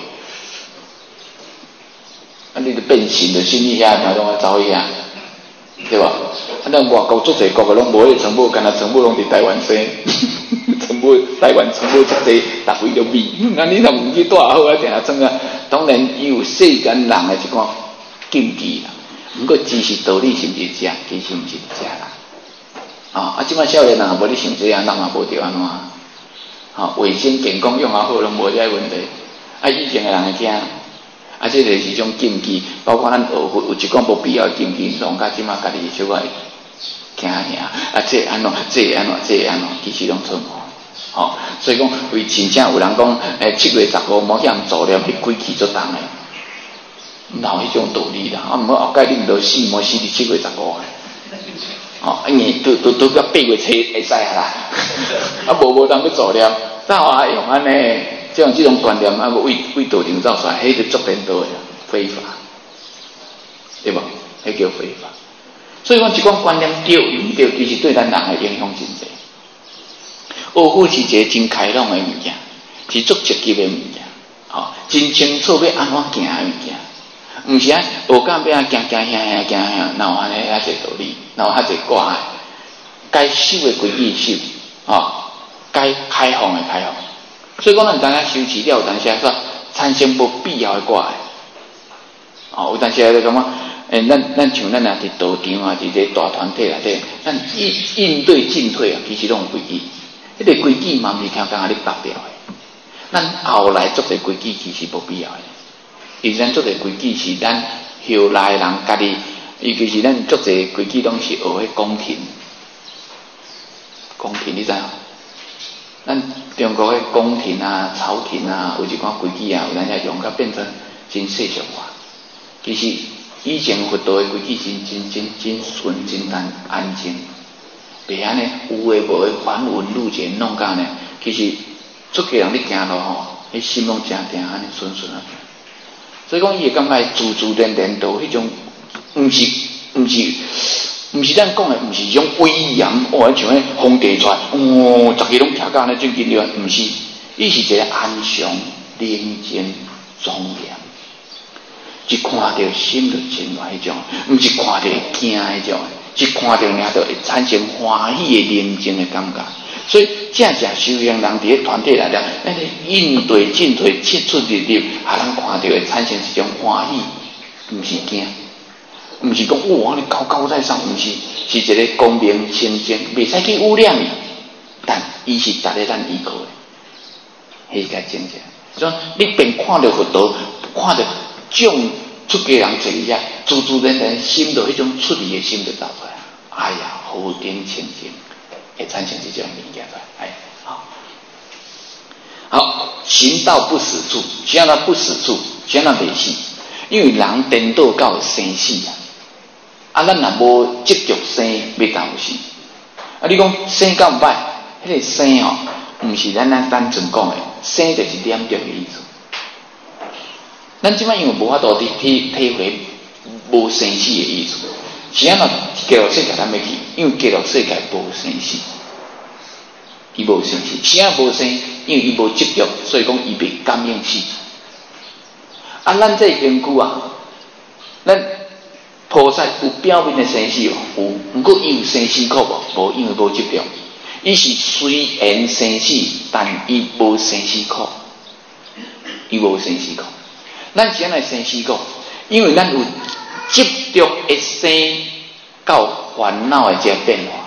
啊，你就变形的心理遐，哪种啊走遐？对吧？啊，咱外国足侪国个拢无迄城堡，干那城堡拢伫台湾生，城堡台湾城堡足侪，逐位都美。那你若唔去住好啊，定下装啊。当然，伊有世间人的一个禁忌啦。不过知识道理是毋是这？其实毋是这啦。啊，啊，即摆少年人无你想这样，人也无着安怎？啊，卫生健康用啊好，拢无这问题。啊，以前的人会惊。啊，这个是种禁忌，包括咱学佛有一种无必要的禁忌，拢甲即马家己小可惊吓。啊，这安怎，这安怎，这安怎，其实拢错误。吼、哦，所以讲为真正有人讲，诶，七月十五某项做了，迄鬼气足重诶，哪有迄种道理啦？啊，毋好后盖恁都死，莫死伫七月十五诶。哦，因为都都都到八月初会使啦，啊，无无当要做了，早啊用安尼。这样这种观念啊，为为道庭造出来，迄就足颠倒的非法，对吧？迄叫非法。所以讲，一种观念对唔对，其实对咱人的影响真济。学佛是一个真开朗的物件，是足积极的物件，吼、哦，真清楚要安怎行的物件，唔是啊，学到要啊行行行行行行，哪有安尼遐济道理，哪有遐济挂的？该守的规矩守，哦，该开放的开放。所以讲，咱知影修持了，有当时说产生无必要的怪，哦，有当时就感觉，诶，咱咱像咱啊伫道场啊，伫个大团体内底，咱应应对进退啊，其实拢有规矩。迄、那个规矩嘛，毋是听讲啊你拔掉的。咱后来做个规矩其实无必要的，其实咱做个规矩是咱后来人家己，尤其是咱做个规矩拢是学迄宫廷，宫廷你知影？咱中国的宫廷啊、朝廷啊，有一款规矩啊，有咱遐用甲变成真世俗化。其实以前佛道的规矩真真真真纯、真单安静，袂安尼有诶无诶繁文缛节弄甲呢。其实出家人咧行路吼，迄心拢正定安尼顺顺啊。所以讲，伊会感觉自自然然道迄种，毋是毋是。毋是咱讲的，毋是种威严，哦，像迄皇帝出来，哦，逐个拢徛到安尼正经了，毋是，伊是一个安详、宁静、庄严，一看到心就真来迄种，毋是看到惊迄种，一看到尔就会产生欢喜的宁静的感觉。所以正正修行人伫咧团体内底，咱咧应对进退、切出入入，啊，咱看到会产生一种欢喜，毋是惊。毋是讲哇，你高高在上，毋是，是一个光明清净，袂使去污染伊， 但伊是逐个咱依靠的，迄个真正。所以你便看到佛陀，看到种出家人坐一下，自自然然心就迄种出离的心就走出来。哎呀，好定清净，会产生这种物件出来。哎，好，好，行道不死处，啥那不死处，啥那袂死，因为人颠倒到生死啊。啊，咱若无执着生，要当有死。啊，你讲生够歹，迄、那个生哦，毋是咱咱单纯讲的，生就是念着的意思。咱即摆因为无法度体体体会无生死的意思，是安怎极乐世界咱要去？因为极乐世界无生死，伊无生死，是安无生？因为伊无执着，所以讲伊袂感应死。啊，咱这缘故啊，咱菩萨有表面的生死哦，有，不过伊有生死苦无？无，因为无执着。伊是虽然生死，但伊无生死苦，伊无生死苦。咱是安怎生死苦？因为咱有执着会生到烦恼的这变化，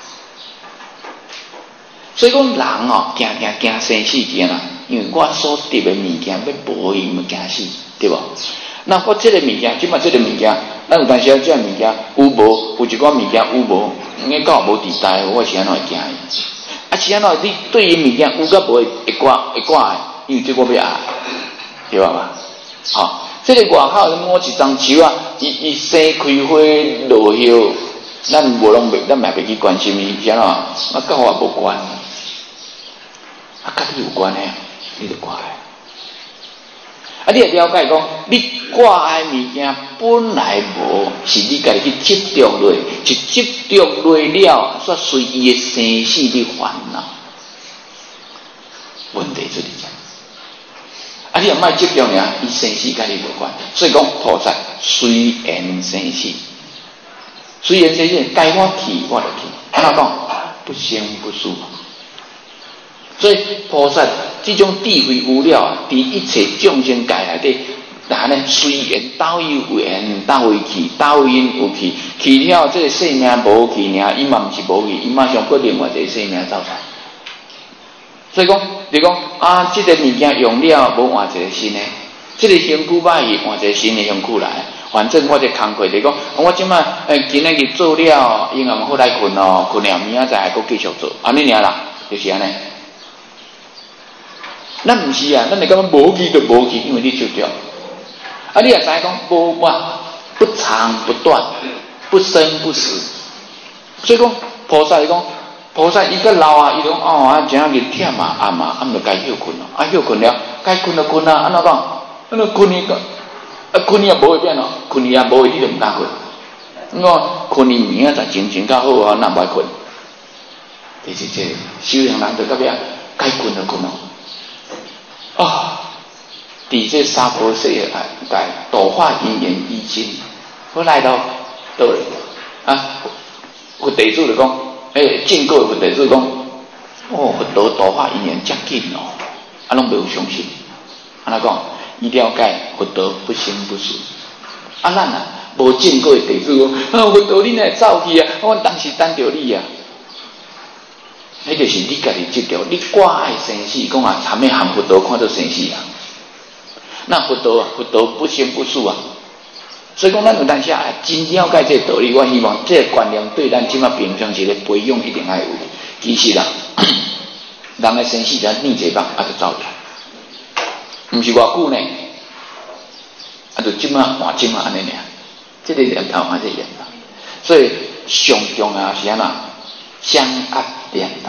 所以讲人哦，惊惊惊生死件啦。因为我所得的物件要无伊，物惊死，对无？那我这个物件，即摆这个物件，咱有当时啊，这个物件有无？有一寡物件有无？应该讲无伫台，我是安怎会惊伊？啊，是安怎？你对于物件有甲无会会挂会挂的？因为这我要爱，对吧嘛？好、哦，这个外口摸一张树啊，伊伊生开花落叶，咱无拢袂，咱嘛袂去关心伊，是安怎？啊，甲我无关，啊，甲你有关的，你就挂的。啊，你也了解讲，你挂爱物件本来无，是你家己去执着落，是执着落了，煞随伊的生死的烦恼，问题就伫遮。啊，你也莫执着尔，伊生死甲你无关。所以讲，菩萨虽然生死，虽然生死，该我去我就去，安怎讲？不生不死。所以菩萨这种智慧有了啊，伫一切众生界内底，然呢虽然倒有缘，倒位去，倒因有去，去了这个生命无去尔，伊嘛毋是无去，伊马上搁另外一个生命走出来。所以讲，你讲啊，这个物件用了无换一个新的，这个身躯歹去换一个新的身躯来。反正我这工课就讲，我即摆诶今仔日做了，因暗好来困哦，困了明仔载还佫继续做，安尼尔啦，就是安尼。咱毋是啊，咱会感觉无去就无去，因为你执着。啊，你也知讲无法不长不断，不生不死。所以讲菩萨讲，菩萨伊个老啊，伊讲哦啊，今仔日忝啊，暗啊，暗就该休困咯，啊休困了，该困就困啊，安怎讲？安尼困伊个，啊困伊也无会变咯，困伊也无会，你就毋敢困。我困伊明仔载精神较好啊，那袂困。就是这修行人就到尾该困就困咯。啊！伫这娑婆世界界度化因缘依经，我来到倒咧啊！佛弟子就讲，诶，正果佛弟子讲，哦，佛陀度化因缘遮紧哦，啊，拢袂有相信。安怎讲？伊了解佛陀不生不死。啊，咱啊无正果的弟子讲，啊，佛陀你若走去啊，我当时等着你啊。迄就是你家己执着，你挂爱生死，讲啊，参咩含佛陀看到生死啊？那佛陀啊，佛陀不生不死啊，所以讲咱有当时啊，真了解这个道理，我希望这个观念对咱即马平常时的培养一定要有。其实啦，人的生死就念一放，啊就走去，毋是偌久呢，啊就即马换即马安尼尔，这个念头还是念头，所以上重要是安怎？降压念头，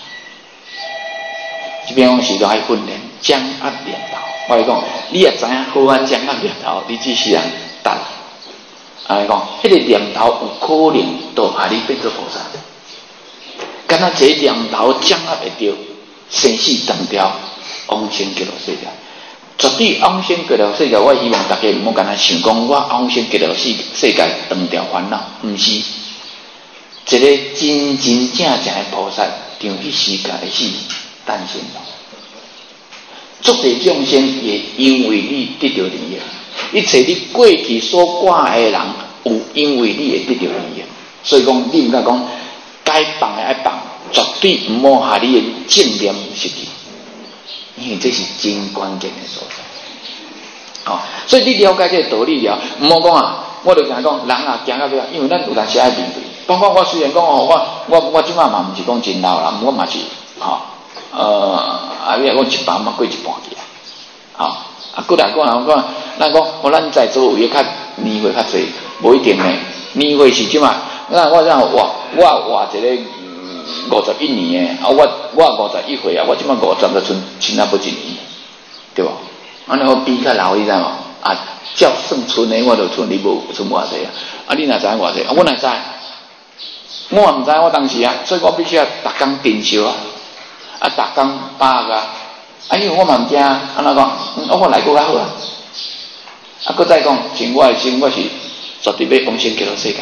这边讲是都爱训练降压念头。我讲，你也知影好啊，降压念头，你只是人等。安尼讲，迄、那个念头有可能都害你变做菩萨。敢若这念头降压会着，生死断掉，往生极乐世界。绝对往生极乐世界，我希望大家唔好干那想讲，我往生极乐世世界断掉烦恼，唔是。一个真真正正的菩萨，就迄时间的死诞生了。诸地众生也因为你得到利益，一切你过去所挂的人，有因为你会得到利益，所以讲你毋甲讲该放的爱放， 绝对唔好把你的正念失去，因为这是真关键的所在。哦，所以你了解这个道理了，唔好讲啊，我就讲讲人啊，行到尾啊，因为咱有当时爱面对。包括我虽然讲哦，我我我即摆嘛唔是讲真老啦，我嘛是吼、哦、呃，啊，你讲一半嘛过一半去啊，吼、哦、啊，过来讲人讲，咱讲我咱在座位较年岁较侪，无一定呢。年岁是即摆，那我讲活我活一个五十一年的，啊，我我五十一岁啊，我即摆五十就剩剩啊不一年，对无？安尼我比较老，你知无？啊，照算剩的我就剩你无剩偌济啊，啊，你若知偌济？啊，我若知。我也唔知，我当时啊，所以我必须要逐工珍惜啊，啊，逐工把握啊，啊，因为我嘛唔惊，安怎讲？嗯，我来过较好啊，啊，搁再讲，像我的心，我是绝对要往生极乐世界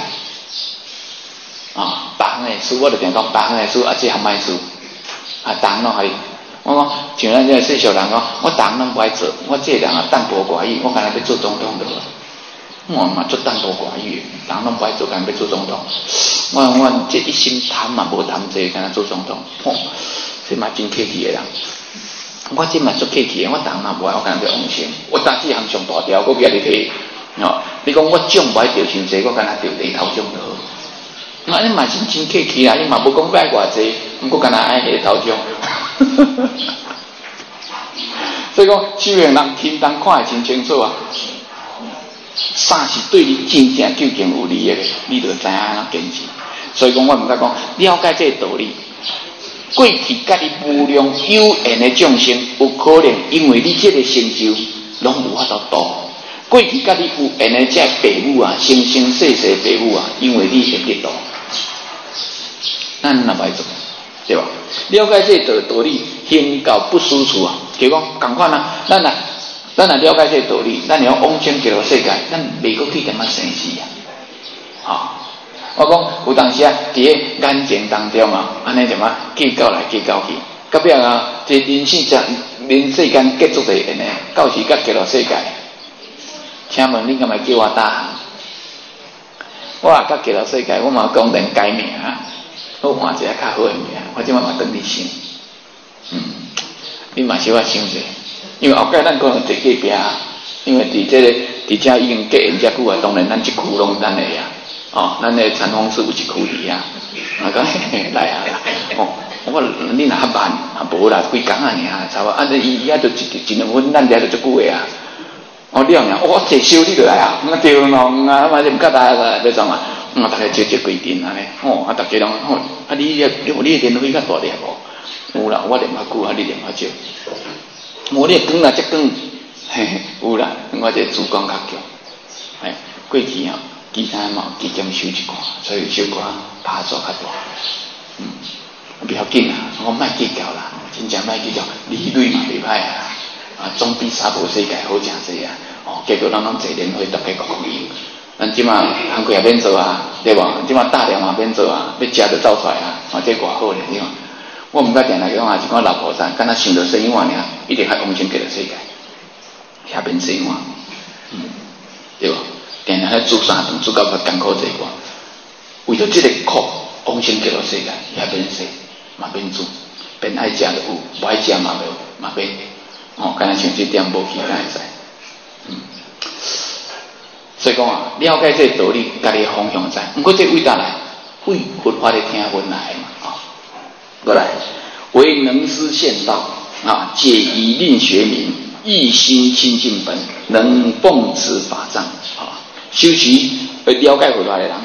啊，别项的书我就定讲，别项的书啊，这项歹书啊，逐项拢可以。我讲，像咱这世俗人讲，我逐项拢不爱做，我这人啊，淡泊寡欲，我干那要做总统的。我嘛做淡泊寡欲，人拢不爱做，干要做总统。我我这一心贪嘛，无贪这，干那做总统，吼、哦，这嘛真客气的人。我这嘛做客气的，我人嘛无爱，我干那要往生。我打这项上大条，我叫你摕，哦，你讲我奖不爱着伤济，我干那着地头奖就好。那你嘛是真客气啦，你嘛无讲爱偌济，毋过干那爱地头奖。所以讲，修行人轻重看得真清楚啊。啥是对你真正究竟有利益的，你就知影安怎坚持。所以讲，我毋甲讲了解这个道理。过去甲你无量有缘的众生，有可能因为你这个成就，拢无法度度。过去甲你有缘的这父母啊，生生世世父母啊，因为你会得度，咱哪歹做，对吧？了解这个道理，行教不输出啊。就讲共款啊，咱啊。咱若了解这个道理，咱要往生极乐世界，咱袂阁去点啊生死啊！吼、哦，我讲有当时啊，伫个眼前当中啊，安尼怎么计较来计较去，到尾啊，这人生才人世间结束就安尼，到时甲极乐世界，请问你干嘛叫我打？我啊，甲极乐世界，我嘛功能改名啊，我换一个较好的名，我即摆嘛等你想，嗯，你嘛小可想者。因为后盖咱可能坐隔壁啊，因为伫这个伫遮已经隔缘遮久啊，当然咱一区拢咱的啊，哦，咱的禅宗寺有一区伫啊，啊讲来啊啦，哦，我你若较慢啊无啦，几工啊尔，差不多，啊伊伊遐就一一两分，咱遐就足久的啊，哦了尔，我坐烧你就来啊，啊对咯，啊嘛就唔甲大家要怎啊，嗯，大家接接规定安尼，哦，啊大家拢，哦，啊你你你电费较大粒无？有啦，我念较久啊，你念较少。我咧光啦，则光，嘿嘿，有啦，我这主观较强，哎，过去啊，其他嘛基金收一寡，所以收寡拍数较大，嗯，不要紧啊，我莫计较啦，真正莫计较，利率嘛袂歹啊，啊，总比三无世界好诚济啊，哦，结果咱拢坐年会大家共用，咱即马工课也免做啊，对无？即马大量嘛免做啊，要食就走出来啊，啊，这偌好咧，对伐？我毋捌定来讲啊，一款老菩萨，敢若想着生活尔，一定较往生极乐世界，遐免生活，嗯，对无？定定遐煮三顿，煮到较艰苦济寡，为着这个苦往生极乐世界，遐免生，嘛免煮，便爱食就有，无爱食嘛无，嘛免，哦，敢若像这点无去敢会使，嗯，所以讲啊，了解这个道理，家己方向知，毋过这为达来，为佛法的听闻来嘛，啊、哦。过来，为能思现道啊，解疑令学明，一心清净本，能奉持法藏啊。修习会了解佛法的人，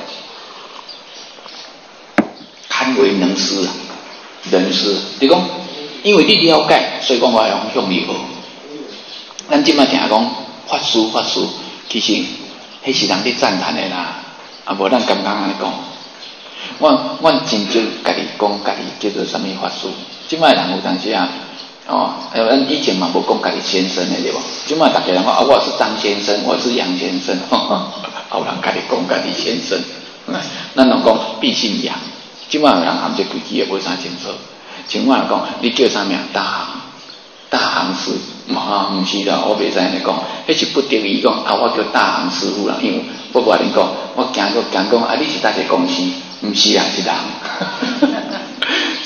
堪为能思啊，能思。你讲，因为你了解，所以讲我要向你学。咱即摆听讲法师法师，其实迄是人咧赞叹的啦，啊无咱刚刚安尼讲。我我真少家己讲家己叫做什么法师，即摆人有当时啊，哦，咱以前嘛无讲家己先生的对无？即摆大家人讲啊，我是张先生，我是杨先生，呵呵有人家己讲家己先生，咱人讲必姓杨，即摆有人含这规矩也无啥清楚。像我讲，你叫啥名？大行，大行师，嘛毋是啦，我袂使安尼讲，迄是不得已讲啊，我叫大行师傅啦，因为我外面讲，我行过讲讲啊，你是大个公司。毋是啊，是人，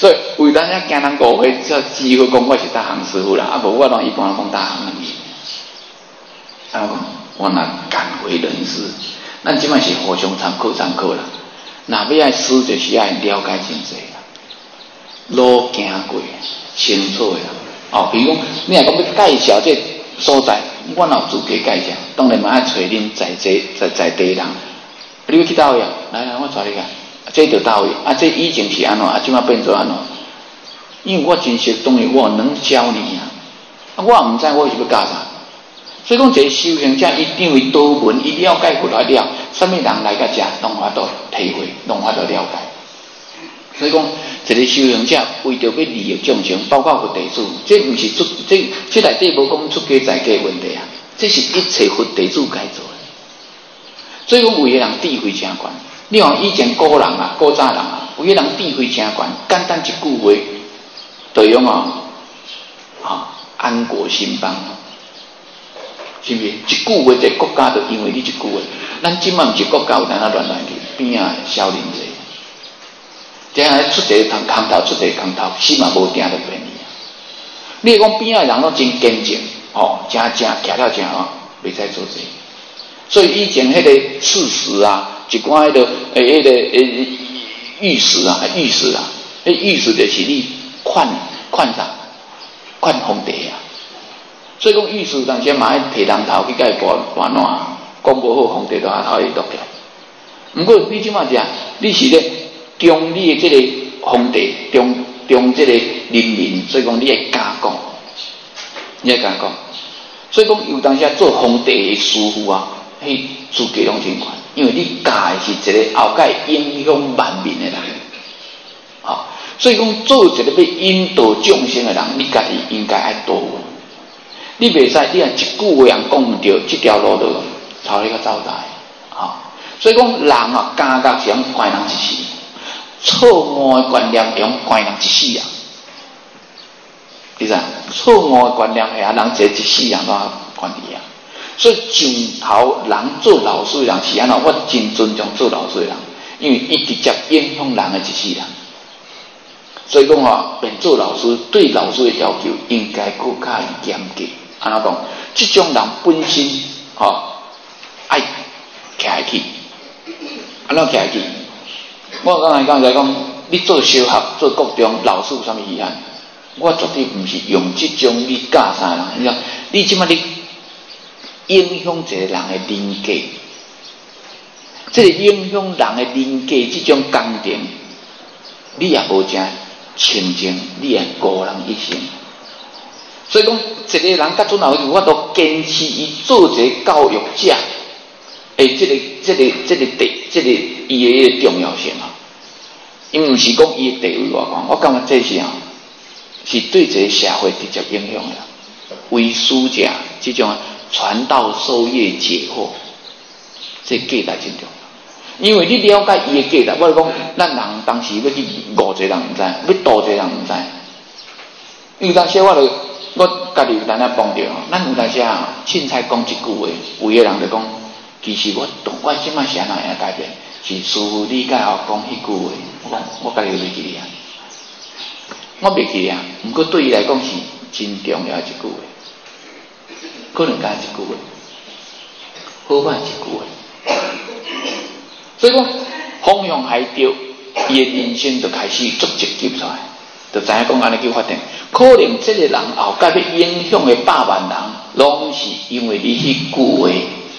所以为咱遐惊人误会，才机会讲我是大行师傅啦，啊无我拢一般讲大行人去。啊，我若敢为人师，咱即摆是互相参考参考啦。若要爱师，就是爱了解真济啦，路行过清楚的啦。哦，比如讲，你若讲要介绍这所在，我哪有资格介绍？当然嘛爱找恁在这在在地人。你要去倒位啊？来来，我带你去。这就倒位啊！这以前是安怎啊？即摆变做安怎？因为我真实东西，我能教你啊！啊，我唔知我是要教啥。所以讲，一个修行者一定为多闻，伊了解过来了，什么人来甲遮，拢法度体会，拢法度了解。所以讲，一个修行者为着要利益众生，包括佛弟子，这唔是出这这内底无讲出家在家问题啊，这是一切佛弟子该做的。所以讲，有个人智慧真悬。你看以前古人啊，古早人啊，有个人智慧真悬，简单一句话，就用啊，啊安国兴邦。是不是？一句话，一个国家就因为你一句话，咱今晚不是国家有咱那乱乱去边啊少林者，这样出一个空空头，出一个空头，死嘛无定就便宜。你讲边啊人拢真坚强，哦，真正徛了真好，袂使做这。所以以前迄个刺史啊，一寡迄个诶迄个诶御史啊，御史啊，迄御史就是你劝劝啥？劝皇帝啊。所以讲，御史当时嘛爱摕人头去甲伊拨拨烂，讲无好，皇帝就阿头伊落起来。毋过你即马只，你是咧中你的即个皇帝，中中即个人民，所以讲你会敢讲，你会敢讲。所以讲，有当时做皇帝的师傅啊，迄资格拢真悬，因为你教的是一个后界影响万民的人，好、哦，所以讲做一个要引导众生的人，你家己应该爱多闻。你袂使，你若一句话人讲唔对，这条路就朝你个走大，啊、哦！所以讲人啊，感觉是用关人一世，错误的观念用关人一世啊！你知？错误的观念下，人这一世人都关你啊！所以上头人做老师的人是安怎？我真尊重做老师的人，因为伊直接影响人的一世人。所以讲啊，变做老师对老师的要求应该更加严格。安怎讲？这种人本身吼、哦、爱徛起，安怎徛起？我刚才刚才讲，你做小学、做国中老师有啥物遗憾？我绝对不是用这种你教啥人，你讲你即摆你影响一个人的人格，这个影响人的人格这种工程，你也无正清净，你也误人一生。所以讲，一个人甲准后有法度坚持伊做一个教育者，诶，这个、这个、这个地、这个伊的一个重要性啊。因为毋是讲伊的地位外讲，我感觉这是啊，是对这个社会直接影响的。为师者这种传道授业解惑，这价值真重要。因为你了解伊的价值，我讲，咱人当时要去误一个人毋知，要度一个人毋知，因为当时我就。我家己有当下帮着，咱有当时啊，凊彩讲一句话，有个人就讲，其实我懂，我即摆是安怎样改变，是师父你甲我讲迄句话，我讲我家己袂记哩啊，我袂记啊，毋过对伊来讲是真重要一句话，可能干一句话，好歹一句话，所以讲方向还对，伊的人生就开始逐渐急出来。就知影讲安尼叫发展，可能这个人后界要影响的百万人，拢是因为你迄句话，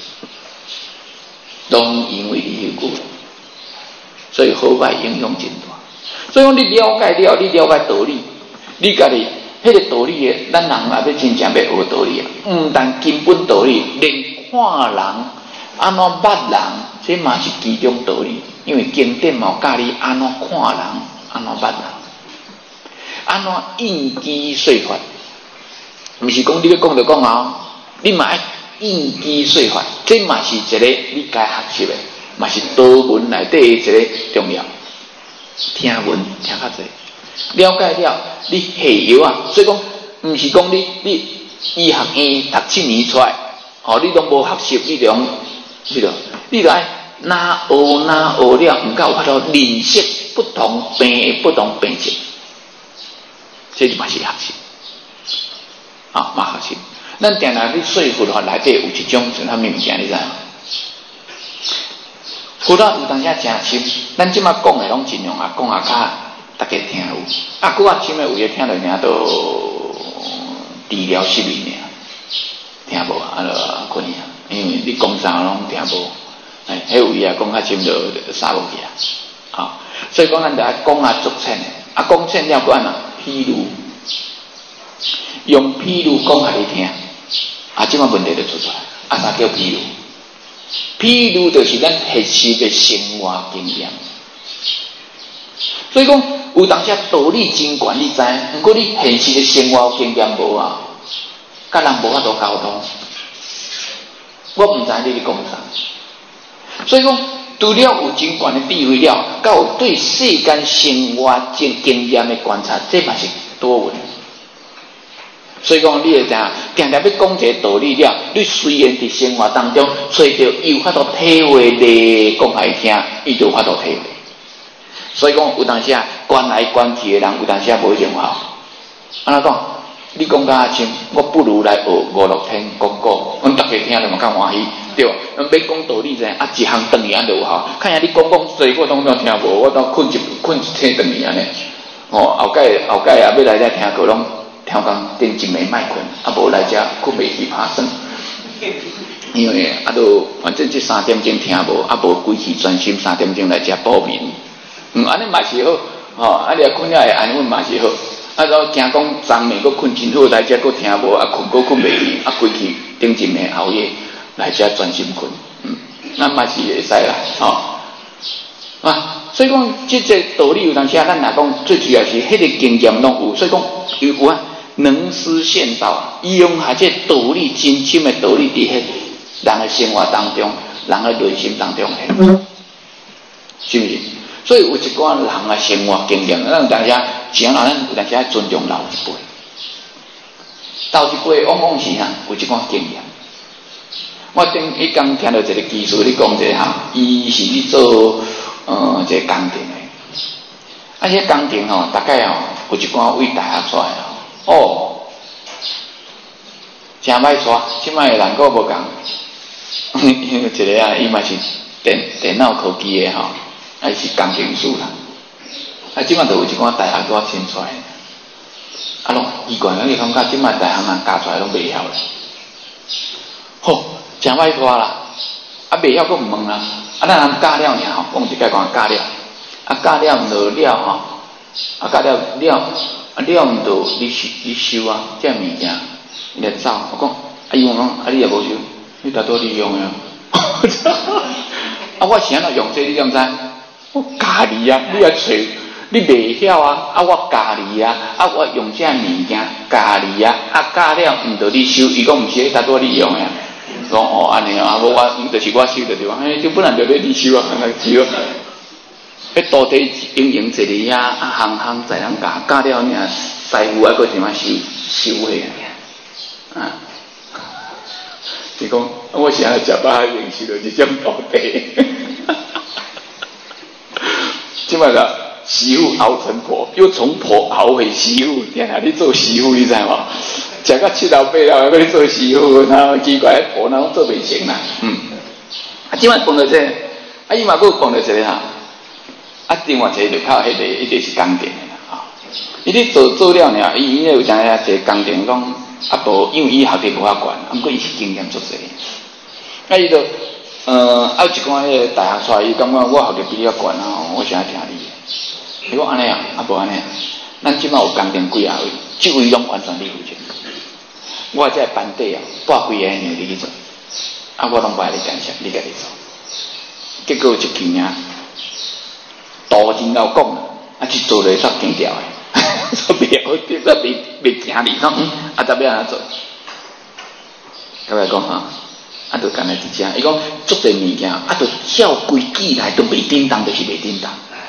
拢因为你迄句话，所以好歹影响真大。所以讲你了解了，你了解道理，你家己迄个道理的，咱人也要真正要学道理啊，毋但根本道理，连看人安怎捌人，这嘛是其中道理。因为经典嘛教你安怎看人，安怎捌人。安怎应机说法？毋是讲你要讲就讲啊，你嘛爱应机说法，这嘛是一个你该学习的，嘛是道文内底一个重要。听闻听较济，了解了，你下游啊，所以讲毋是讲你你医学院读七年出来，哦，你拢无学习，你就讲，是咯，你就爱哪学哪学了，毋够法度认识不同病的不同病情。 这就嘛是学习，啊，嘛学习。咱定定去说服的话，内底有一种像啥物物件，你知影？佛法有当时真深，咱即马讲的拢尽量啊讲啊较大家听有，啊古啊深的有些听落尔都治疗失眠尔，听无啊，就困去啊，因为你讲啥拢听无，哎，迄有伊啊讲较深就杀无去啊，啊，所以讲咱就爱讲啊足浅的，啊讲浅了管啊，譬如用譬如讲互你听，啊，即马问题就出出来，啊啥叫譬如？譬如就是咱现实的生活经验，所以讲有当时道理真悬，你知？不过你现实的生活经验无啊，甲人无法度沟通。我唔知你咧讲啥，所以讲除了有真悬的智慧了，甲有对世间生活经经验的观察，这嘛是多闻。所以讲，你会知影，定定要讲一个道理了，你虽然伫生活当中找到有法度体会咧，讲来听，伊就有法度体会。所以讲，有当时啊，观来观去的人，有当时啊无一定好。安怎讲？你讲甲深，我不如来学五六天讲古，阮逐个听了嘛较欢喜，对吧？咱要讲道理者，啊一项断去安就有效。看下你讲讲济，我当当听无，我当困一困一天断去安尼。哦，后盖后盖啊，要来遮听课拢。超工顶一暝卖困，啊无来遮困袂去拍算，因为啊都反正这三点钟听无，啊无规气专心三点钟来遮补眠，嗯安尼嘛是好，吼、哦、啊你啊困了会安稳嘛是好，啊都惊讲昨暝佫困真好来遮佫听无，啊困佫困袂去，啊规气顶一暝熬夜来遮专心困，嗯，那嘛是会使啦，吼、哦、啊。所以讲，这个道理有当时啊，咱来讲最主要是迄个经验拢有，所以讲有有啊。能思现道，伊用下这道理真深的道理伫迄人的生活当中，人的内心当中，是不是？所以有一寡人的生活经验，咱有当时啊，像咱有当时啊尊重老一辈，老一辈往往是啊有一寡经验。我顶迄刚听到一个技术，你讲一下哈，伊是咧做呃一个工程的，啊，这工程吼，大概吼有一寡位大学出来哦。哦，真歹带，即摆的人个无共，一个啊，伊嘛是电电脑科技的吼，还是工程师啦。啊，即摆就有一寡大学拄新出来，啊，拢奇怪，你感觉即摆大学人教出来拢袂晓咧。吼，真歹带啦，啊，袂晓佫毋问啦，啊，咱人教了尔吼，讲一概讲教了，啊，教了落了吼，啊，教了了。啊，了毋到你收你收啊，这物件伊来走。我讲，啊，伊讲讲，啊，你也无收，你大多利用的。啊，我是安怎用这？你怎知？我教你啊，你来找，你袂晓啊，啊，我教你啊，啊，我用这物件教你啊，啊，教了毋到你收，伊讲毋是，你大多利用的。讲哦，安尼啊，无我，伊就是我收的对吧？哎，就本来就咧你收啊，安尼收。迄到底经营一个遐啊，行行在人教教了尔，师傅还佫怎么收收的啊？你讲我是安尼食饱认识到这种道理，即摆个师傅熬成婆，又从婆熬回师傅，天啊！你做师傅你知无？食到七老八老还佫做师傅，然后奇怪婆哪做袂成啦？嗯，啊，即摆讲到这個，啊，伊嘛佫讲到这个哈。啊，另外一个就靠迄个，一定是工程的啦，吼、哦。伊咧做做了呢，伊伊咧有当下一个工程讲啊，无因为伊学历无遐悬，啊，毋过伊是经验足济。啊，伊就呃，啊有一寡迄个大学出来，伊感觉我学历比你较悬啊，我想要听你的。伊讲安尼啊，啊无安尼啊，咱即摆有工程几啊位，即位拢完全你负责。我这班底啊，拨几个年你去做，啊，我拢不爱你干涉，你家己做。结果有一件啊。道真老讲啊，去做咧煞惊掉诶，煞袂好，煞袂袂行哩，讲嗯，啊，怎要安怎做？甲我讲啊，啊，就干来一只，伊讲做侪物件，啊，就照规矩来，都袂叮当，就是袂叮当。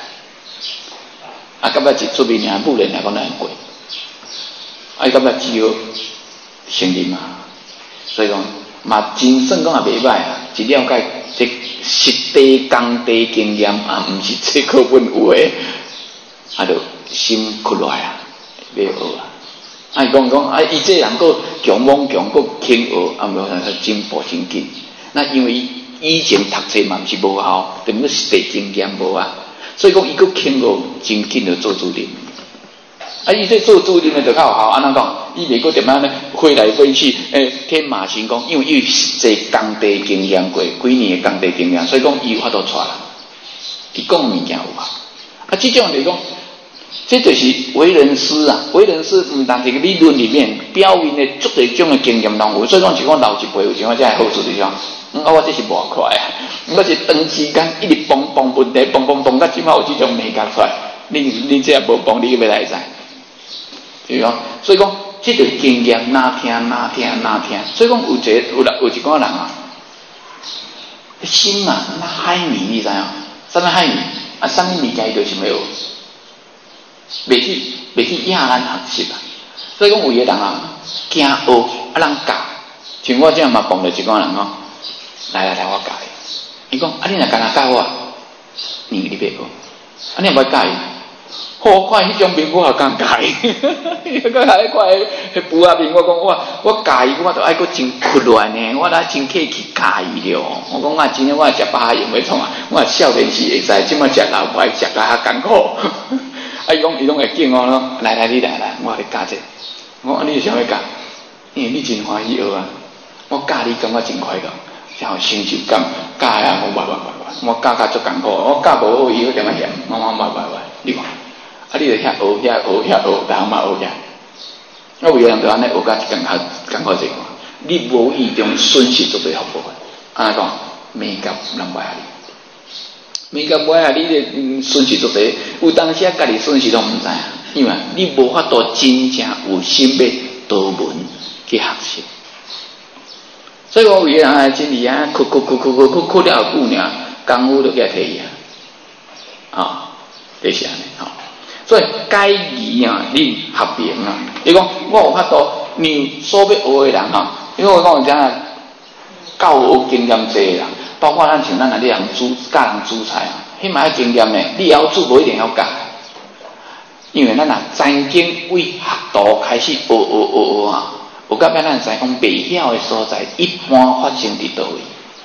啊，感觉一出面尔，不然来讲难过。啊，伊感觉只有承认嘛，所以讲嘛，真算讲也袂歹啊，一了解。这实地工地经验啊，毋是册课本有诶，啊，就心屈落啊， 要学啊。啊，伊讲讲啊，伊这人个强猛强个肯学，啊，无啥进步真紧。那因为以前读册嘛毋是无效，等于实地经验无啊，所以讲伊个肯学真紧就做主任。啊，伊这做主任的就较有效，安怎讲？伊袂个点样呢？飞来飞去，诶，天马行空，因为伊实际工地经验过，几年的工地经验，所以讲伊有法度带人。伊讲物件有啊，啊，这种就是讲。这就是为人师啊，为人师唔但是个理论里面表现的足多种的经验拢有，所以讲是讲老一辈有情况才会好处的种。嗯，啊，我这是无快啊，我是长时间一直帮帮问题，帮帮帮到即马有这种美感出来，你你这无帮，你要来知，对讲，所以讲这个经验哪听哪听哪听，所以讲有一个有啦有一个人啊，心啊那海绵，你知影？什么海绵？啊，什么物件伊就是没有。袂去袂去影咱学习啊，所以讲有个人啊，惊学啊，人教，像我这样嘛碰到一个人哦，来来来，我教伊，伊讲啊，你若干那教我，你你别学，啊，你若要教伊，好，我看迄种面我也敢教伊，伊讲还看迄迄布啊面，我讲我我教伊，我都爱搁真困乱呢，我来真客气教伊了。我讲我真正我食饱用袂创啊，我少年时会使，即摆食老不爱食甲较艰苦。啊！伊讲伊拢会敬我咯，来来你来来，我来教这。我讲你想要教，因为你真欢喜学啊。我教你感觉真快乐，才有成就感。教啊，我拜拜拜拜，我教教足艰苦，我教无好，伊好点啊嫌，我我拜拜拜，你看，啊你就遐学遐学遐学，逐项嘛学遐。我有个人就安尼学甲一间较艰苦者，你无意中损失足侪福报的。安尼讲，美甲人袂啊你。每个尾啊，你的嗯损失足侪，有当时啊，家己损失都毋知啊，因为你无法度真正有心要多闻去学习。所以我有个人啊，真厉害，哭哭哭哭哭哭哭了久尔，功夫都给他摕去啊，啊，就是安尼吼。所以该义啊，你合并啊，你讲我有法度，你所要学的人啊，因为我讲有讲啊，教学经验济的人。包括咱像咱啊，你人煮教人煮菜啊，迄嘛要经验呢。你要煮无一定要教，因为咱啊曾经为学徒开始学学学学啊，有到尾咱知讲袂晓的所在，一般发生伫倒位。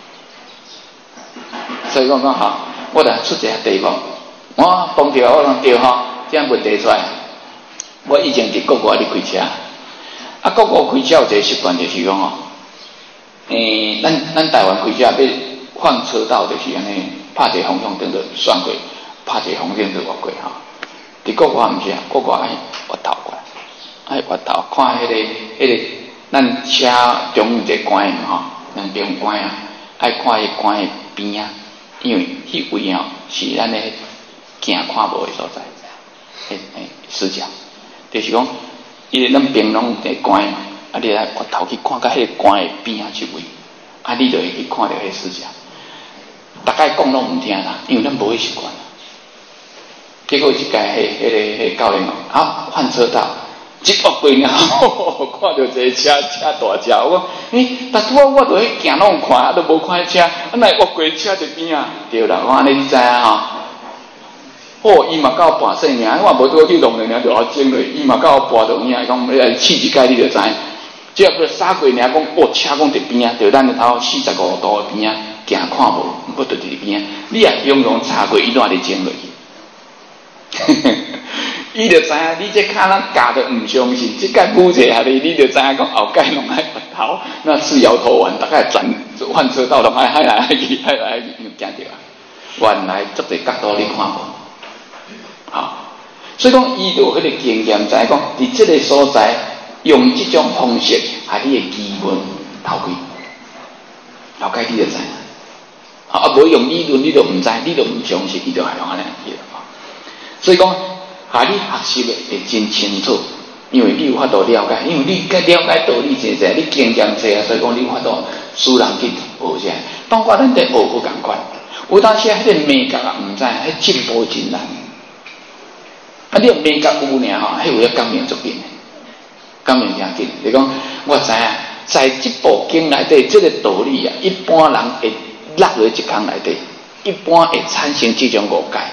所以讲讲吼，我来出一个题目，我碰着我讲对吼，这样问题出来。我以前伫国外咧开车，啊，国外开车有一个习惯就是讲吼，诶、欸，咱咱台湾开车要换车道就是安尼，拍一个方向灯就转过，拍一个方向灯就越过吼。伫国外毋是啊，国外爱越头过来，爱越头看迄、那个迄、那个咱车中央一个关吼，两边关啊，爱看迄关的边啊，因为迄位吼是咱的行看无的所在，诶诶死角，就是讲，因为咱边拢一个关嘛，啊你来越头去看到迄个关的边啊一位，啊你就会去看到迄个死角。大概讲拢唔听啦，因为咱无习惯。结果一届迄、迄个、迄个教练讲，啊换车道，一越过呢，看到一个车车大车，我讲，诶、欸，但拄啊我伫迄行拢看，啊都无看车，啊那越过车伫边啊，对啦，我安尼你知影吼。哦，伊嘛到半岁尔，我无拄去弄两就好精嘞，伊嘛到半度尔，讲你来试一届你就知。只要不杀过尔，讲哦车讲伫边啊，就咱头四十五度的边啊。行看无，我就伫边，你也用用查过，伊哪里整落去？伊就知影，你这卡咱教的唔相信，这个估者下你，你就知影讲后盖拢爱拔头，那是摇头丸，大概转换车道拢爱爱来爱去，爱来爱去，惊着啊！原来这个角度你看无，好，所以讲伊就迄个经验，知影讲伫这个所在用这种方式，还你的基本头开，后盖你就知影。啊，无用理论，你都唔知，你都唔相信，你就系用安尼去了。所以讲，下你学习的会真清楚，因为你有法度了解，因为你了解道理侪侪，你经验侪啊，所以讲你有法度使人去学些。包括咱在学好共款，有当时迄个美感啊，唔知，迄进步真难。啊，你用美感有尔吼，迄有要感应足紧，感应真紧。你讲，我知影，在这部经内底，这个道理啊，一般人会。落入一空内底，一般会产生这种误解。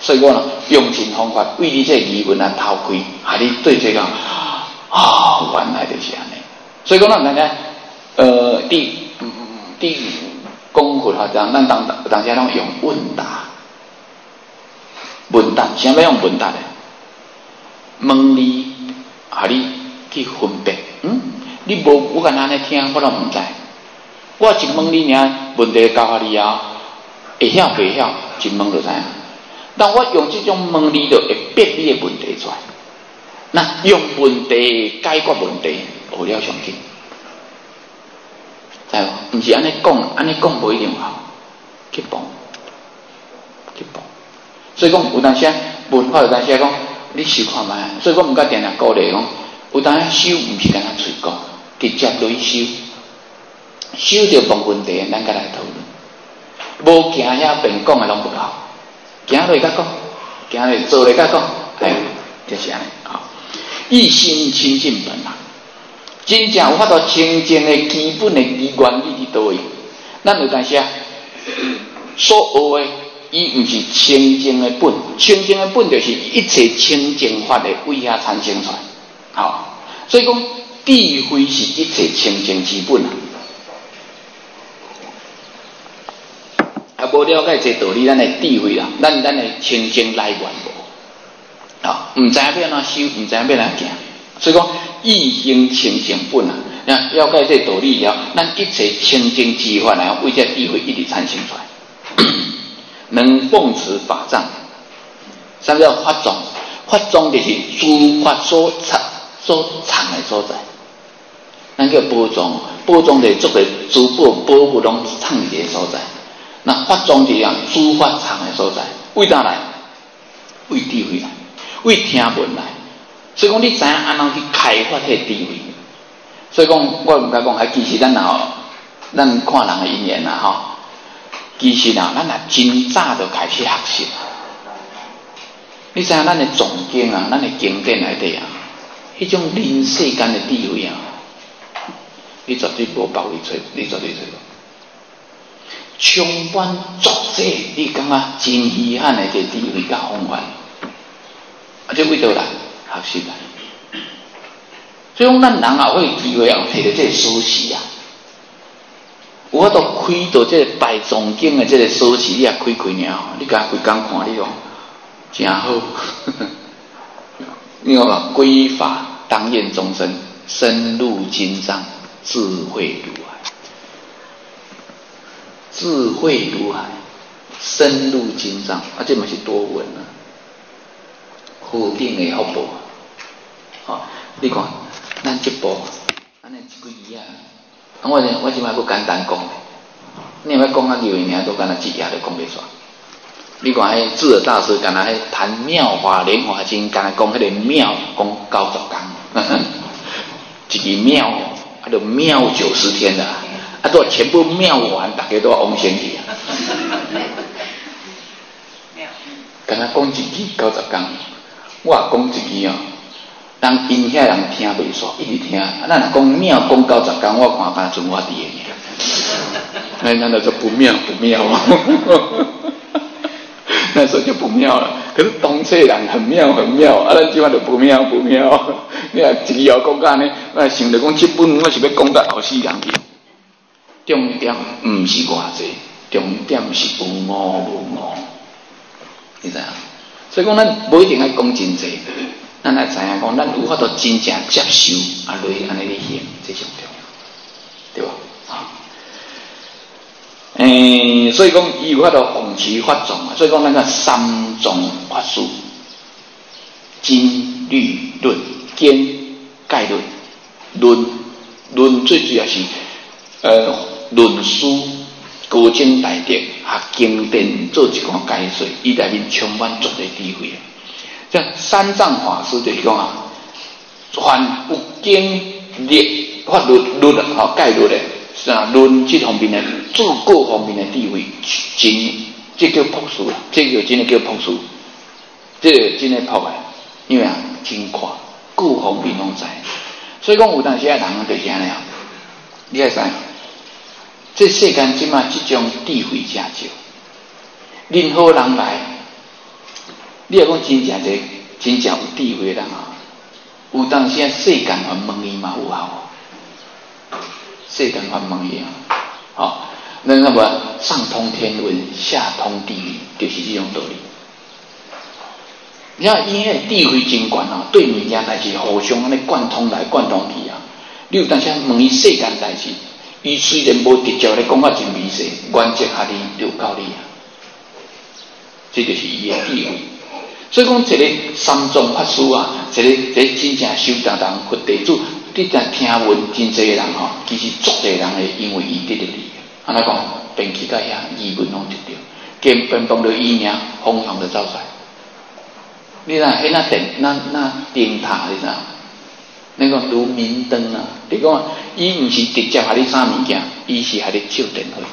所以我呢用尽方法为你这疑问啊偷开，还你对这个啊，原来就是安尼。所以讲咱大家呃，第第功夫哈，咱咱当当时拢用问答，问答，啥要用问答咧？问你，啊你去分辨，嗯，你无我敢安尼听，我都唔知。我一问你尔，问题教下你啊，会晓袂晓，一问就知影。但我用这种问你，就会逼你的问题出来。那用问题解决问题，学了上紧。知无？唔是安尼讲，安尼讲无一定好，去帮，去帮。所以讲有当时文化有当时讲，你收看卖。所以我唔甲定定鼓励讲，有当时收唔是干那嘴讲，直接落去收，收着问问题，咱甲来讨论。无行遐边讲的拢不好，行落甲讲，行落做落甲讲，哎，就是安尼啊。一心清净本啊。真正有法度清净的基本的原理伫倒位？咱有当时啊，所学的，伊毋是清净的本，清净的本就是一切清净法的为遐产生出来。好，所以讲智慧是一切清净之本啊。啊，无了解这道理，咱的智慧啦，咱咱的清净来源无。啊，毋知影要安怎修，毋知影要安怎行，所以讲。一心清净本啊！了解这道理了，咱一切清净之法来为这智慧一直产生出来，能奉持法藏。啥叫法藏？法藏就是诸法所藏所藏的所在。咱叫宝藏，宝藏就是作为珠宝宝物拢藏伫个所在。那法藏就是样诸法藏的所在，为哪来？为智慧来，为听闻来。所以讲，你知影安怎去开发迄智慧？所以讲，我唔敢讲，还其实咱若咱看人的因缘啦，吼，其实啊，咱若真早就开始学习。你知影咱的总经啊，咱的经典内底啊，迄种人世间的智慧啊，你绝对无包你找，你绝对找无。充满作者，你感觉真稀罕的这智慧甲方法，啊，这为倒来？学习来，所以讲咱人啊，有机会啊，摕到这个锁匙啊，有法度开到这个百藏经的这个锁匙，你也开开尔，你甲规工看你哦，真好。你看嘛，归法当愿众生深入经藏，智慧如海，智慧如海，深入经藏，啊，这嘛是多闻啊，好顶的福报。哦，你看，咱这部，安尼一几页啊？我我即摆要简单讲，你要讲啊nhiều尔，都干那一页都讲袂煞。你看迄智者大师干那迄谈妙法莲华经，干那讲迄个妙，讲九十天，一个妙，啊，就妙九十天的，啊，都全部妙完，大家都要往生去啊。干那讲一句九十天，我讲一句哦。人因遐人听袂煞，一直听。咱若讲妙讲九十天，我看敢剩我伫个。那那就不妙不妙哦。那时候就不妙了。可是当世人很妙很妙，啊，咱即摆就不妙不妙。你若一个号讲安尼，我想着讲这本我是要讲到后世人去。重点毋是偌济，重点是有悟无悟。你知影？所以讲，咱无一定爱讲真济。咱来知影讲，咱有法度真正接受，啊，落去安尼咧行，这上重要，对吧？啊，诶，所以讲伊有法度奉持法藏啊，所以讲咱个三藏法师，经律论、经概论、论论最主要是呃论书、高经大德、学经典做一款解说，伊内面充满绝对智慧。像三藏法师就是讲啊，凡有经律法律律啊，吼概律的，是啊，论这方面的诸各方面的智慧，真这叫朴素啦，这个真的叫朴素，这个真的朴的，因为啊，真宽，各方面拢知，所以讲有当时啊，人就是安尼啊，你要知，这世间即马这种智慧真少，任何人来。 你若讲真正一个真正有智慧的人啊，有当时啊世间还问伊嘛有效，世间还问伊啊，哦，那那么上通天文，下通地理，就是这种道理。你看，伊迄智慧真悬啊，对物件代志互相安尼贯通来贯通去啊。你有当时问伊世间代志，伊虽然无直接咧讲啊真微细，原则下你就有道理啊。这就是伊的智慧。所以讲，一个三藏法师啊，一个一个真正修道人佛弟子，你若听闻真济个人吼，其实足济人会因为伊得到利。安尼讲，便去到遐义文拢得到，根本帮着伊名，方向就走出来。你若迄那电那那灯塔，你知道？你讲如明灯啊，你讲伊毋是直接互你啥物件，伊是互你照电火。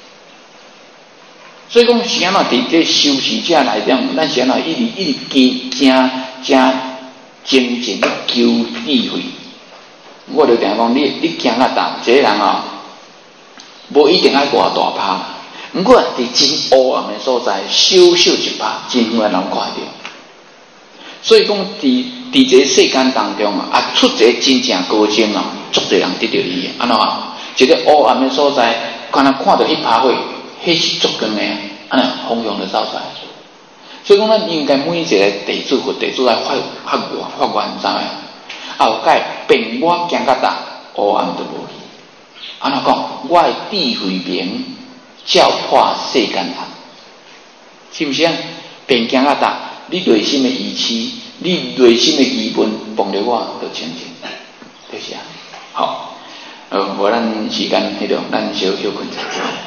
所以讲是安怎伫这修持者内底，咱是安怎一直一直加加精进咧求智慧。我就定讲，你你行啊达，一个人哦，无一定爱偌大拍，毋过伫真黑暗的所在，小小一拍，真有人看到。所以讲，伫伫这世间当中啊，啊出一个真正高僧啊，足侪人得到伊，安怎啊？一个黑暗的所在，敢若看到一拍火，迄是足光的，安尼方向就走出来。所以讲，咱应该每一个弟子佛弟子来发发愿发愿，知影？后盖便我行较大，黑暗就无去。安怎讲？我的智慧明，照破世间暗，是不是啊？便行较大。你内心的意气，你内心的疑问，帮着我就清净，就是啊。好，呃，无咱时间迄度，咱小休困一下。